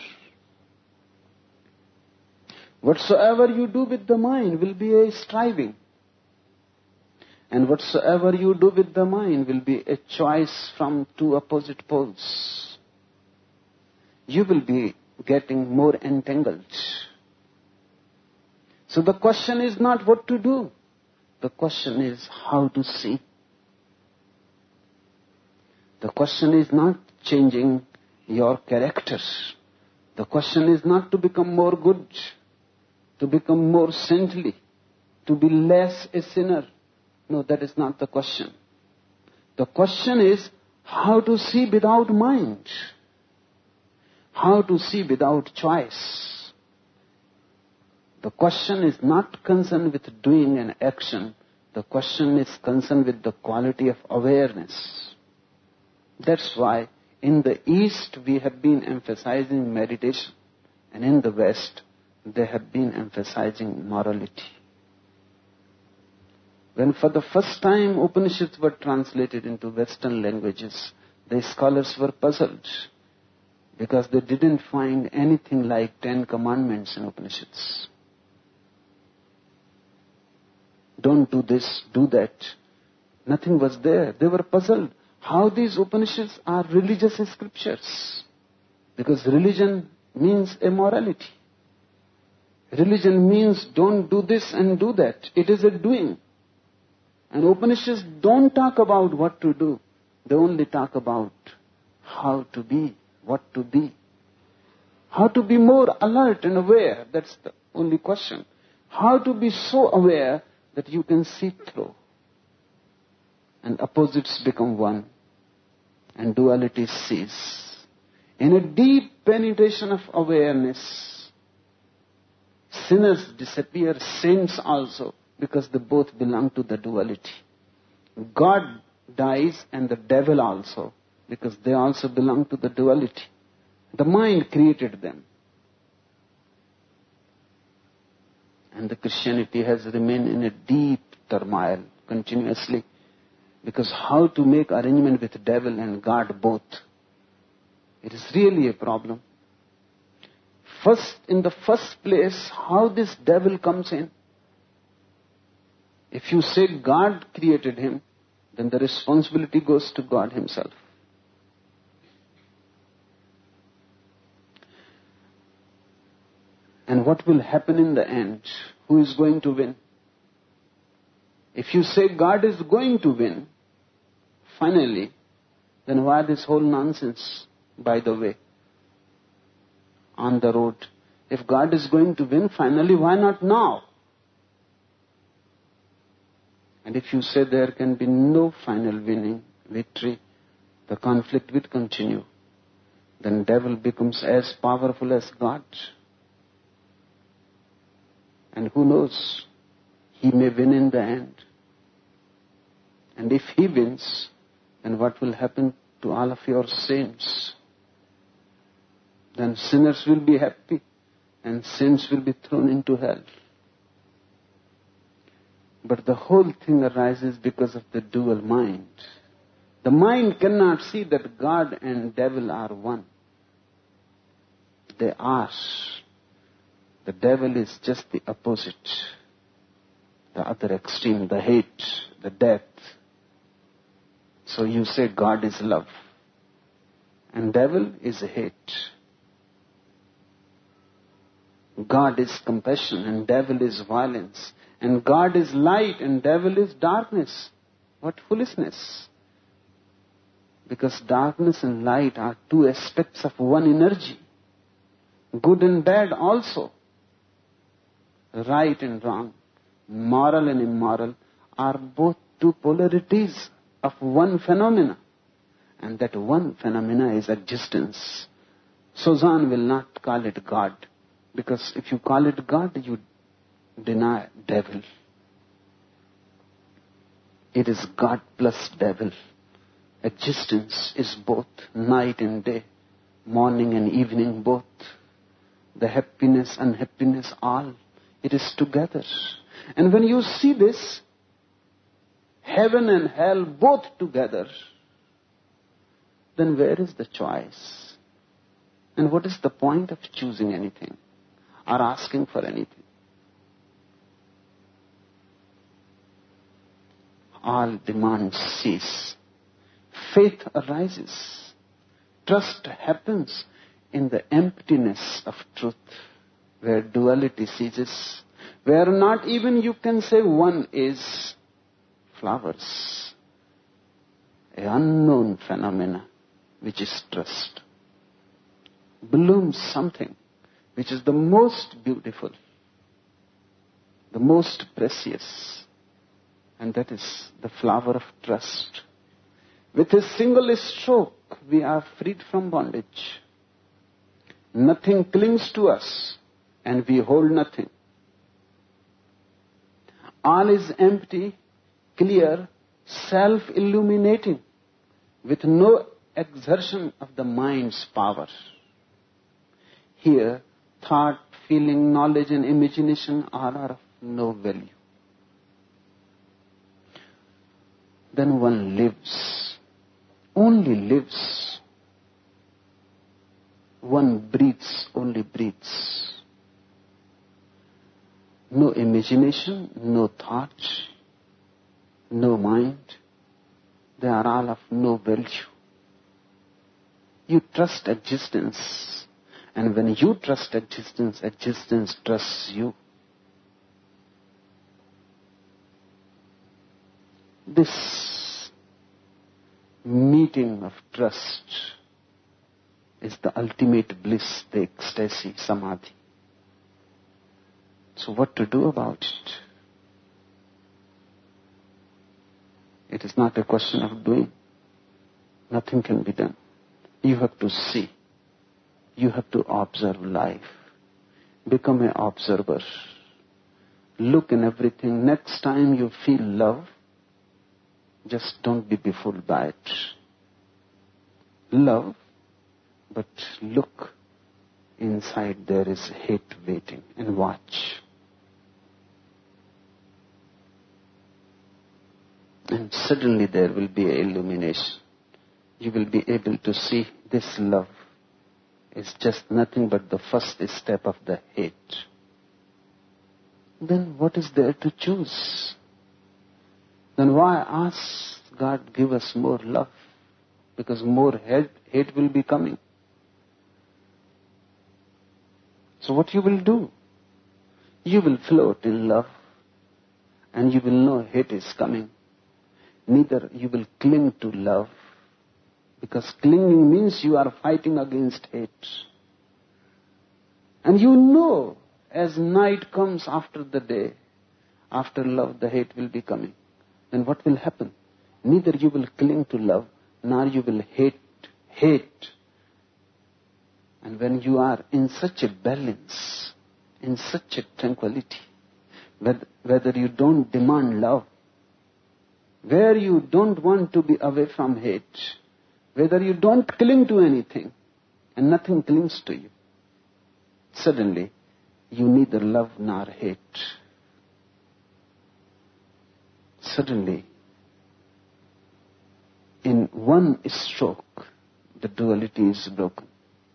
Whatsoever you do with the mind will be a striving. And whatsoever you do with the mind will be a choice from two opposite poles. You will be getting more entangled. So the question is not what to do. The question is how to see. The question is not changing your character. The question is not to become more good, to become more saintly, to be less a sinner. No, that is not the question. The question is how to see without mind. How to see without choice. The question is not concerned with doing an action. The question is concerned with the quality of awareness. That's why in the East we have been emphasizing meditation, and in the West they have been emphasizing morality. When for the first time Upanishads were translated into Western languages, the scholars were puzzled because they didn't find anything like Ten Commandments in Upanishads. Don't do this, do that. Nothing was there. They were puzzled how these Upanishads are religious scriptures. Because religion means immorality. Religion means don't do this and do that. It is a doing. And Upanishads don't talk about what to do. They only talk about how to be, what to be. How to be more alert and aware. That's the only question. How to be so aware that you can see through. And opposites become one. And duality cease. In a deep penetration of awareness, sinners disappear, saints also, because they both belong to the duality. God dies and the devil also, because they also belong to the duality. The mind created them. And the Christianity has remained in a deep turmoil continuously. Because how to make arrangement with the devil and God both? It is really a problem. First, in the first place, how this devil comes in? If you say God created him, then the responsibility goes to God himself. And what will happen in the end? Who is going to win? If you say God is going to win, finally, then why this whole nonsense, by the way, on the road? If God is going to win, finally, why not now? And if you say there can be no final winning, victory, the conflict will continue. Then devil becomes as powerful as God. And who knows, he may win in the end. And if he wins, then what will happen to all of your saints? Then sinners will be happy and saints will be thrown into hell. But the whole thing arises because of the dual mind. The mind cannot see that God and devil are one. They are. The devil is just the opposite. The other extreme, the hate, the death. So you say God is love. And devil is hate. God is compassion and devil is violence. And God is light and devil is darkness. What foolishness. Because darkness and light are two aspects of one energy. Good and bad also. Right and wrong, moral and immoral are both two polarities of one phenomena. And that one phenomena is existence. Suzanne will not call it God. Because if you call it God, you deny devil. It is God plus devil. Existence is both night and day, morning and evening both. The happiness, unhappiness, all. It is together. And when you see this, heaven and hell both together, then where is the choice? And what is the point of choosing anything or asking for anything? all demands cease. Faith arises. Trust happens in the emptiness of truth, where duality ceases, where not even you can say one is flowers, an unknown phenomena, which is trust. Blooms something which is the most beautiful, the most precious, and that is the flower of trust. With a single stroke, we are freed from bondage. Nothing clings to us, and we hold nothing. All is empty, clear, self-illuminating, with no exertion of the mind's power. Here, thought, feeling, knowledge, and imagination all are of no value. Then one lives, only lives. One breathes, only breathes. No imagination, no thought, no mind. They are all of no value. You trust existence. And when you trust existence, existence trusts you. This meeting of trust is the ultimate bliss, the ecstasy, samadhi. So what to do about it? It is not a question of doing. Nothing can be done. You have to see. You have to observe life. Become an observer. Look in everything. Next time you feel love, just don't be befooled by it. Love, but look. Inside there is hate waiting, and watch. And suddenly there will be an illumination. You will be able to see this love is just nothing but the first step of the hate. Then what is there to choose? Then why ask God, give us more love? Because more hate, hate will be coming. So what you will do? You will float in love, and you will know hate is coming. Neither you will cling to love, because clinging means you are fighting against hate. And you know, as night comes after the day, after love, the hate will be coming. Then what will happen? Neither you will cling to love, nor you will hate hate. And when you are in such a balance, in such a tranquility, whether, whether you don't demand love, where you don't want to be away from hate, whether you don't cling to anything, and nothing clings to you, suddenly you neither love nor hate. Suddenly, in one stroke, the duality is broken.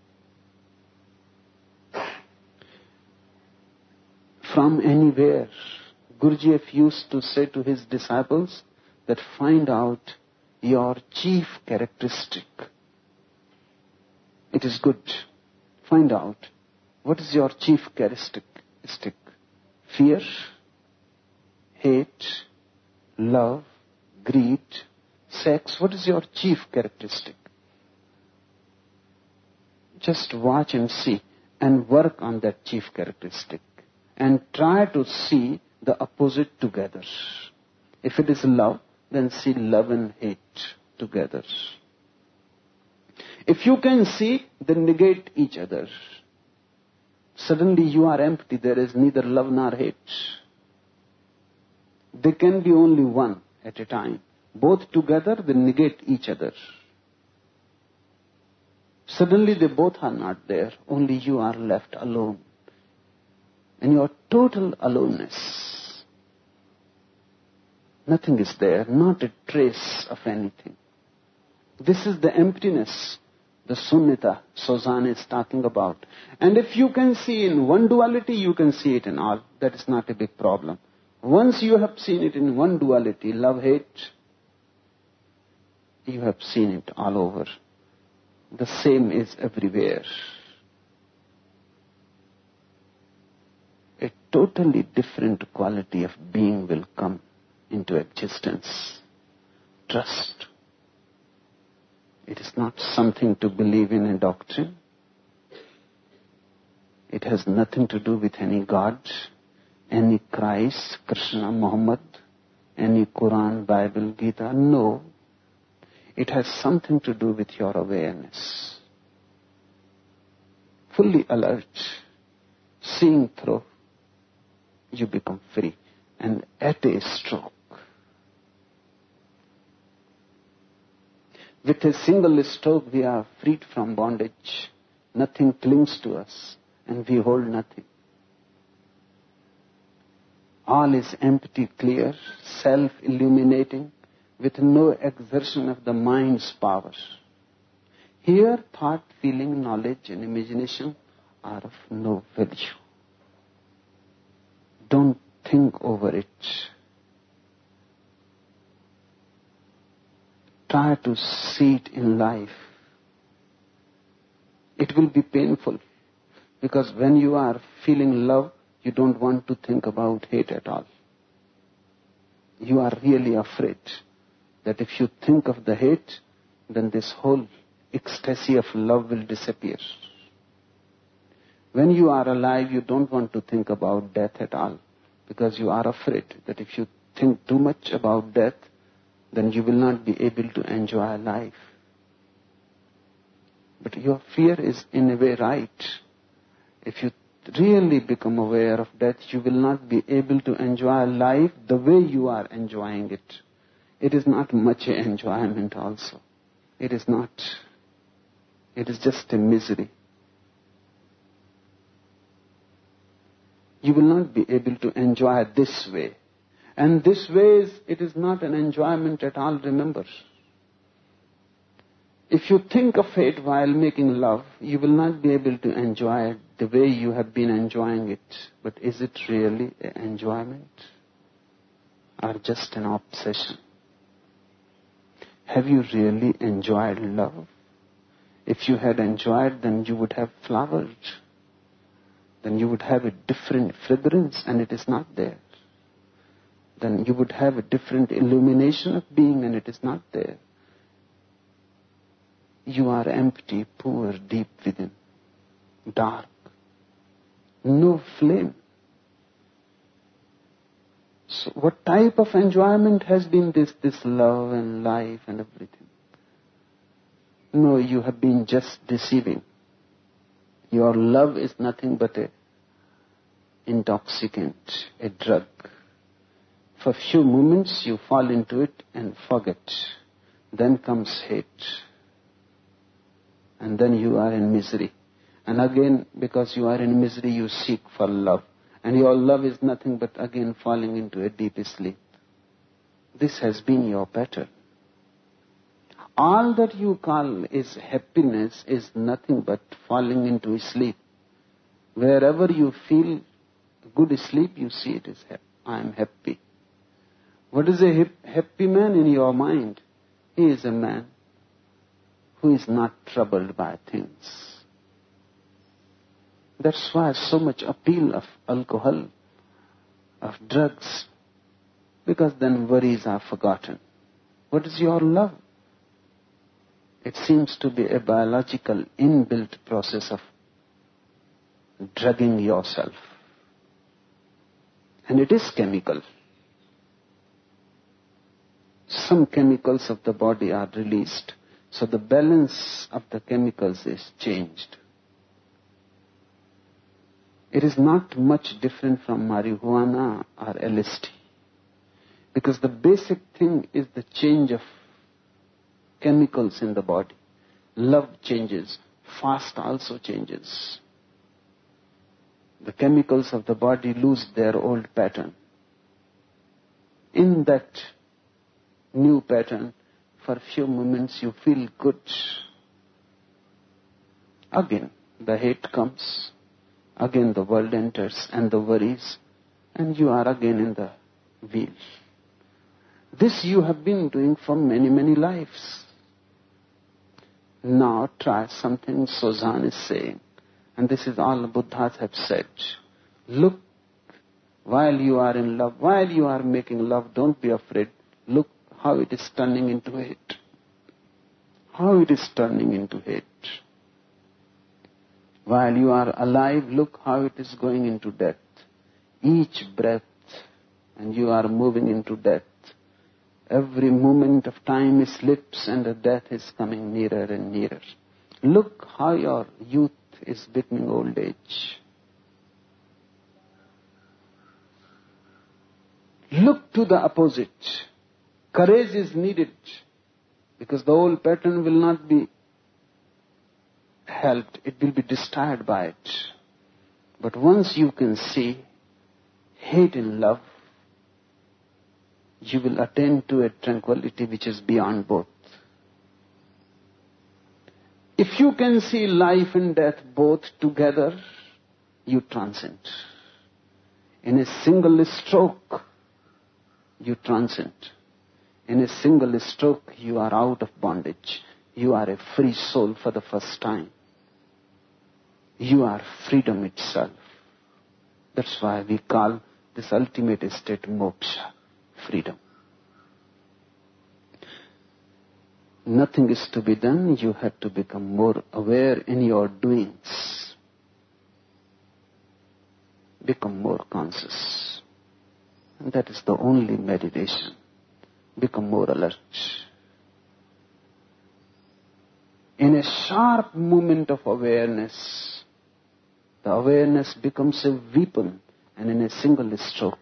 From anywhere, Gurdjieff used to say to his disciples that find out your chief characteristic. It is good. Find out what is your chief characteristic. Fear, hate, love, greed, sex. What is your chief characteristic? Just watch and see and work on that chief characteristic. And try to see the opposite together. If it is love, then see love and hate together. If you can see, then negate each other. Suddenly you are empty. There is neither love nor hate. There can be only one at a time. Both together, they negate each other. Suddenly they both are not there. Only you are left alone. In your total aloneness, nothing is there, not a trace of anything. This is the emptiness the Sunnita, Sozan is talking about. And if you can see in one duality, you can see it in all. That is not a big problem. Once you have seen it in one duality, love-hate, you have seen it all over. The same is everywhere. A totally different quality of being will come into existence. Trust. It is not something to believe in a doctrine. It has nothing to do with any God, any Christ, Krishna, Muhammad, any Quran, Bible, Gita. No. It has something to do with your awareness. Fully alert, seeing through, you become free. And at a stroke, with a single stroke, we are freed from bondage. Nothing clings to us, and we hold nothing. All is empty, clear, self-illuminating, with no exertion of the mind's power. Here, thought, feeling, knowledge, and imagination are of no value. Don't think over it. Try to see it in life. It will be painful, because when you are feeling love, you don't want to think about hate at all. You are really afraid that if you think of the hate, then this whole ecstasy of love will disappear. When you are alive, you don't want to think about death at all, because you are afraid that if you think too much about death, then you will not be able to enjoy life. But your fear is in a way right. If you really become aware of death, you will not be able to enjoy life the way you are enjoying it. It is not much enjoyment also. It is not. It is just a misery. You will not be able to enjoy this way. And this way, is, it is not an enjoyment at all, remember. If you think of it while making love, you will not be able to enjoy it the way you have been enjoying it. But is it really an enjoyment? Or just an obsession? Have you really enjoyed love? If you had enjoyed, then you would have flowered. Then you would have a different fragrance, and it is not there. Then you would have a different illumination of being, and it is not there. You are empty, poor, deep within, dark, no flame. So what type of enjoyment has been this, this love and life and everything? No, you have been just deceiving. Your love is nothing but a intoxicant, a drug. For a few moments you fall into it and forget. Then comes hate. And then you are in misery. And again, because you are in misery, you seek for love. And your love is nothing but again falling into a deep sleep. This has been your pattern. All that you call is happiness is nothing but falling into sleep. Wherever you feel good sleep, you see it as happy. I am happy. What is a happy man in your mind? He is a man who is not troubled by things. That's why so much appeal of alcohol, of drugs, because then worries are forgotten. What is your love? It seems to be a biological inbuilt process of drugging yourself. And it is chemical. Some chemicals of the body are released, so the balance of the chemicals is changed. It is not much different from marijuana or L S D, because the basic thing is the change of chemicals in the body. Love changes. Fast also changes. The chemicals of the body lose their old pattern. In that new pattern, for a few moments you feel good. Again, the hate comes. Again, the world enters and the worries, and you are again in the wheel. This you have been doing for many, many lives. Now try something Sozan is saying. And this is all the Buddhas have said. Look, while you are in love, while you are making love, don't be afraid. Look how it is turning into hate. How it is turning into hate. While you are alive, look how it is going into death. Each breath, and you are moving into death. Every moment of time slips and the death is coming nearer and nearer. Look how your youth is becoming old age. Look to the opposite. Courage is needed because the old pattern will not be helped. It will be destroyed by it. But once you can see hate in love, you will attain to a tranquility which is beyond both. If you can see life and death both together, you transcend. In a single stroke, you transcend. In a single stroke, you are out of bondage. You are a free soul for the first time. You are freedom itself. That's why we call this ultimate state moksha. Freedom. Nothing is to be done. You have to become more aware in your doings. Become more conscious. And that is the only meditation. Become more alert. In a sharp moment of awareness, the awareness becomes a weapon, and in a single stroke,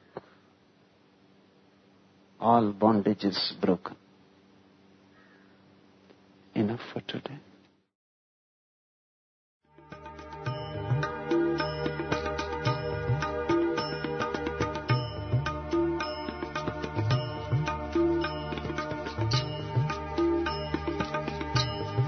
all bondage is broken. Enough for today.